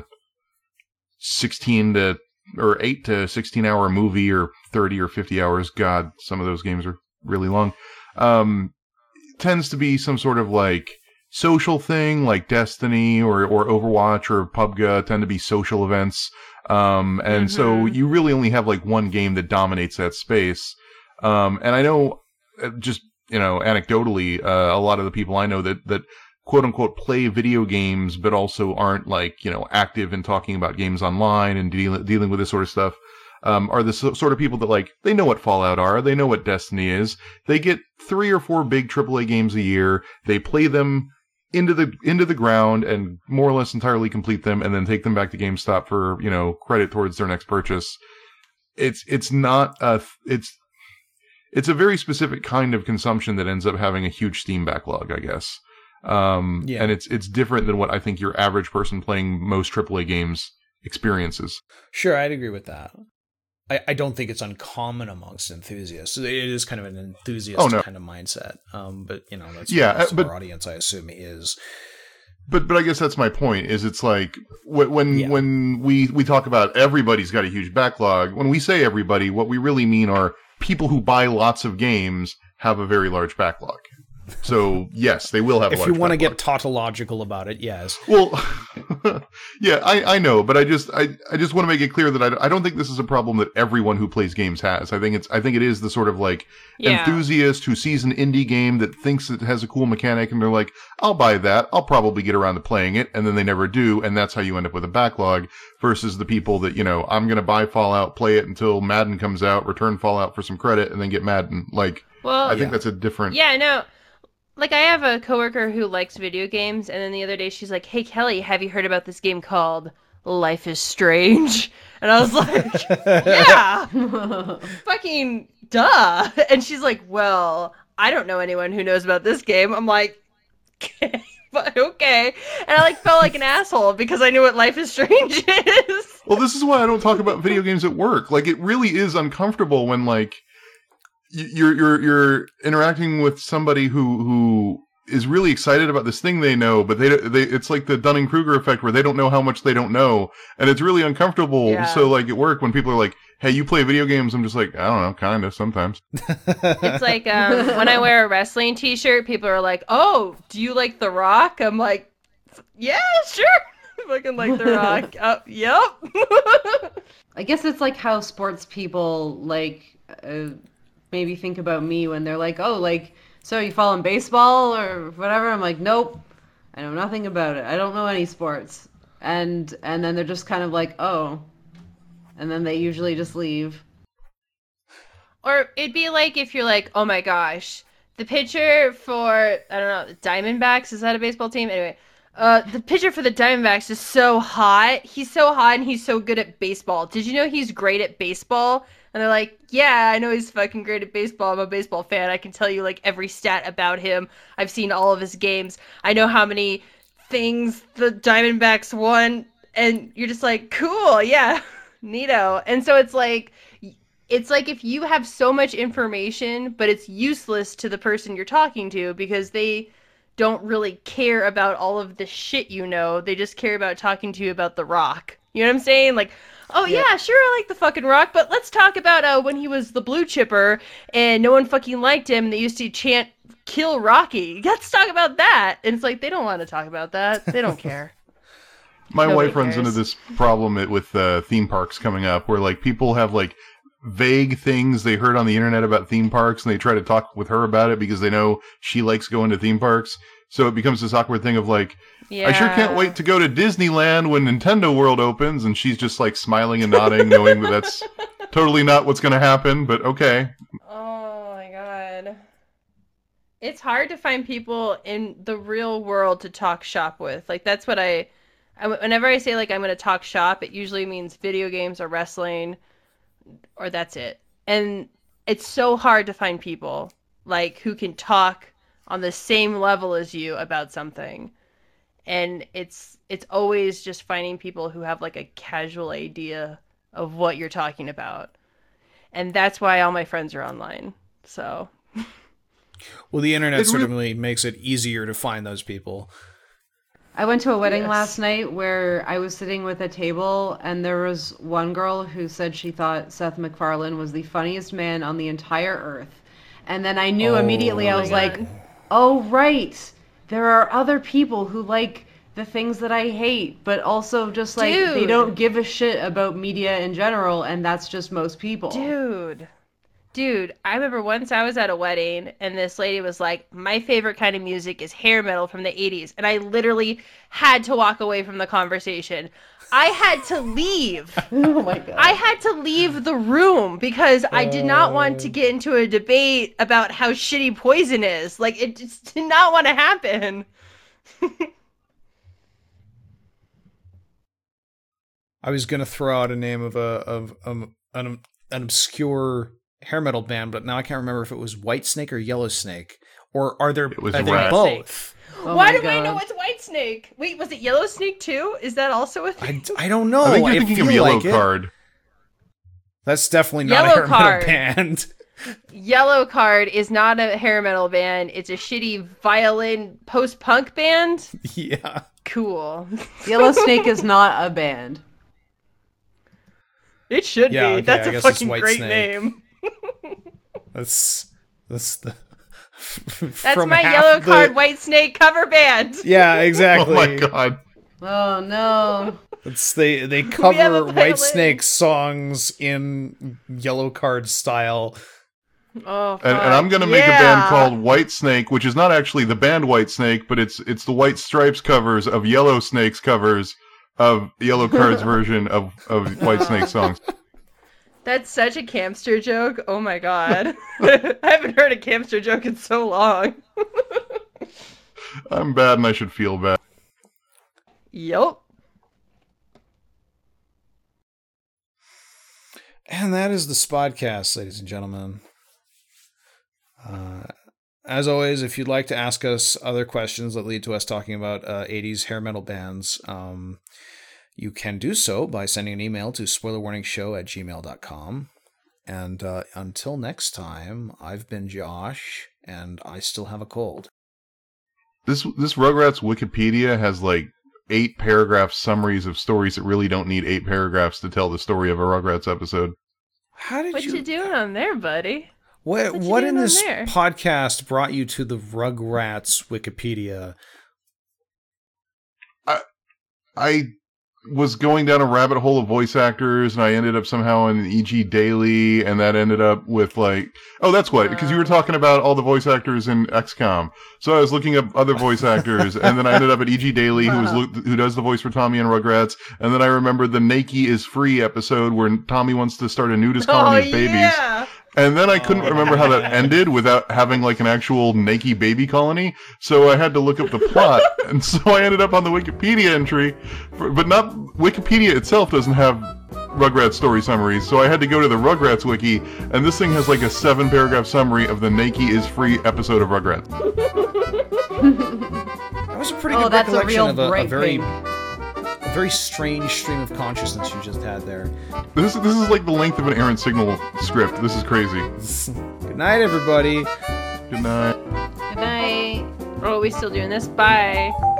sixteen to or eight to sixteen hour movie or thirty or fifty hours. God, some of those games are really long. Um, tends to be some sort of like social thing like Destiny or, or Overwatch or P U B G tend to be social events. Um, and mm-hmm. so you really only have like one game that dominates that space. Um, and I know just, you know, anecdotally, uh, a lot of the people I know that, that quote unquote play video games, but also aren't like, you know, active in talking about games online and deal- dealing with this sort of stuff, um, are the so- sort of people that like, they know what Fallout are. They know what Destiny is. They get three or four big triple A games a year. They play them into the, into the ground and more or less entirely complete them and then take them back to GameStop for, you know, credit towards their next purchase. It's, it's not a, it's, it's a very specific kind of consumption that ends up having a huge Steam backlog, I guess. Um, yeah. And it's it's different than what I think your average person playing most triple A games experiences. Sure, I'd agree with that. I, I don't think it's uncommon amongst enthusiasts. It is kind of an enthusiast oh, no. kind of mindset. Um, but, you know, that's yeah, most but, of our audience, I assume, is. But but I guess that's my point, is it's like, when yeah. when we, we talk about everybody's got a huge backlog, when we say everybody, what we really mean are people who buy lots of games have a very large backlog. So, yes, they will have a if large you want to backlog. get tautological about it, yes. Well, yeah, I, I know, but I just I, I just want to make it clear that I, I don't think this is a problem that everyone who plays games has. I think it's I think it is the sort of like yeah. enthusiast who sees an indie game that thinks it has a cool mechanic and they're like, I'll buy that. I'll probably get around to playing it, and then they never do, and that's how you end up with a backlog versus the people that, you know, I'm going to buy Fallout, play it until Madden comes out, return Fallout for some credit, and then get Madden. Like, well, I think yeah. that's a different... Yeah, no... Like, I have a coworker who likes video games, and then the other day she's like, hey, Kelly, have you heard about this game called Life is Strange? And I was like, yeah, fucking duh. And she's like, well, I don't know anyone who knows about this game. I'm like, okay, but okay. And I, like, felt like an asshole because I knew what Life is Strange is. Well, this is why I don't talk about video games at work. Like, it really is uncomfortable when, like, You're you're you're interacting with somebody who who is really excited about this thing they know, but they they it's like the Dunning-Kruger effect where they don't know how much they don't know, and it's really uncomfortable. Yeah. So like at work when people are like, "Hey, you play video games?" I'm just like, I don't know, kind of sometimes. It's like um, when I wear a wrestling T-shirt, people are like, "Oh, do you like The Rock?" I'm like, "Yeah, sure." Fucking like The Rock. Uh, yep. I guess it's like how sports people like. Uh, maybe think about me when they're like, oh, like, so you follow in baseball or whatever? I'm like, nope, I know nothing about it. I don't know any sports. And and then they're just kind of like, oh. And then they usually just leave. Or it'd be like if you're like, oh my gosh, the pitcher for, I don't know, the Diamondbacks, is that a baseball team? Anyway, uh, the pitcher for the Diamondbacks is so hot. He's so hot and he's so good at baseball. Did you know he's great at baseball? And they're like, yeah, I know he's fucking great at baseball. I'm a baseball fan. I can tell you like every stat about him. I've seen all of his games. I know how many things the Diamondbacks won. And you're just like, cool, yeah, neato. And so it's like, it's like if you have so much information, but it's useless to the person you're talking to because they don't really care about all of the shit you know. They just care about talking to you about The Rock. You know what I'm saying? Like, oh yeah, yeah sure, I like the fucking Rock, but let's talk about uh, when he was the blue chipper and no one fucking liked him and they used to chant, kill Rocky. Let's talk about that. And it's like, they don't want to talk about that. They don't care. My Nobody wife runs cares. into this problem with uh, theme parks coming up where like people have like vague things they heard on the internet about theme parks and they try to talk with her about it because they know she likes going to theme parks. So it becomes this awkward thing of like, Yeah. I sure can't wait to go to Disneyland when Nintendo World opens, and she's just like smiling and nodding, knowing that that's totally not what's going to happen, but okay. Oh my god. It's hard to find people in the real world to talk shop with. Like that's what I, I whenever I say like I'm going to talk shop, it usually means video games or wrestling or that's it. And it's so hard to find people like who can talk on the same level as you about something. And it's it's always just finding people who have like a casual idea of what you're talking about. And that's why all my friends are online. So Well, the internet It re- certainly makes it easier to find those people. I went to a wedding Yes. last night where I was sitting with a table and there was one girl who said she thought Seth MacFarlane was the funniest man on the entire earth. And then I knew Oh. immediately, I Oh my was like, God. oh, right. There are other people who like the things that I hate, but also just like they Dude. don't give a shit about media in general, and that's just most people. Dude. Dude, I remember once I was at a wedding and this lady was like, my favorite kind of music is hair metal from the eighties. And I literally had to walk away from the conversation. I had to leave. Oh my god. I had to leave the room because I did not want to get into a debate about how shitty Poison is. Like, it just did not want to happen. I was going to throw out a name of a of um, an an obscure hair metal band, but now I can't remember if it was Whitesnake or Yellowsnake, or are there It was are they Rat. both? Oh Why my do I know God. it's Whitesnake? Wait, was it Yellowsnake too? Is that also a thing? I, I don't know. I think you're I thinking of feel Yellow like it. Card. That's definitely not Yellow a hair Card. metal band. Yellow Card is not a hair metal band. It's a shitty violin post-punk band. Yeah. Cool. Yellow Snake is not a band. It should Yeah, be. okay, That's I a guess it's fucking White great Snake. name. That's that's the That's from my half Yellow the- Card White Snake cover band. Yeah, Oh exactly. my god. Oh no. It's they they have a cover violin. White Snake songs in Yellow Card style. Oh, And, and I'm going to make yeah. a band called White Snake, which is not actually the band White Snake, but it's it's the White Stripes covers of Yellow Snake's covers of Yellow Card's version of, of White Snake songs. That's such a Campster joke. Oh my god. I haven't heard a Campster joke in so long. I'm bad and I should feel bad. Yup. And that is the Spodcast, ladies and gentlemen. Uh, as always, if you'd like to ask us other questions that lead to us talking about uh, eighties hair metal bands, um, you can do so by sending an email to spoilerwarningshow at gmail dot com. And uh, until next time, I've been Josh, and I still have a cold. This this Rugrats Wikipedia has like eight paragraph summaries of stories that really don't need eight paragraphs to tell the story of a Rugrats episode. How did What you... you doing on there, buddy? What, What you what doing in on this there? podcast brought you to the Rugrats Wikipedia? I was going down a rabbit hole of voice actors, and I ended up somehow in E G Daily, and that ended up with like, oh, that's what, because you were talking about all the voice actors in X COM. So I was looking up other voice actors, and then I ended up at E G Daily, who was lo- who does the voice for Tommy and Rugrats, and then I remembered the Nakey is Free episode where Tommy wants to start a nudist colony oh, of babies. yeah. And then I couldn't remember how that ended without having like an actual Nike baby colony, so I had to look up the plot, and so I ended up on the Wikipedia entry, for, but not Wikipedia itself doesn't have Rugrats story summaries, so I had to go to the Rugrats wiki, and this thing has like a seven paragraph summary of the Nike is free episode of Rugrats. That was a pretty Oh, good that's a recollection real of a, a bright very, pink. a very strange stream of consciousness you just had there. This this is like the length of an Errant Signal script. This is crazy. Good night, everybody. Good night. Good night. Oh, are we still doing this? Bye.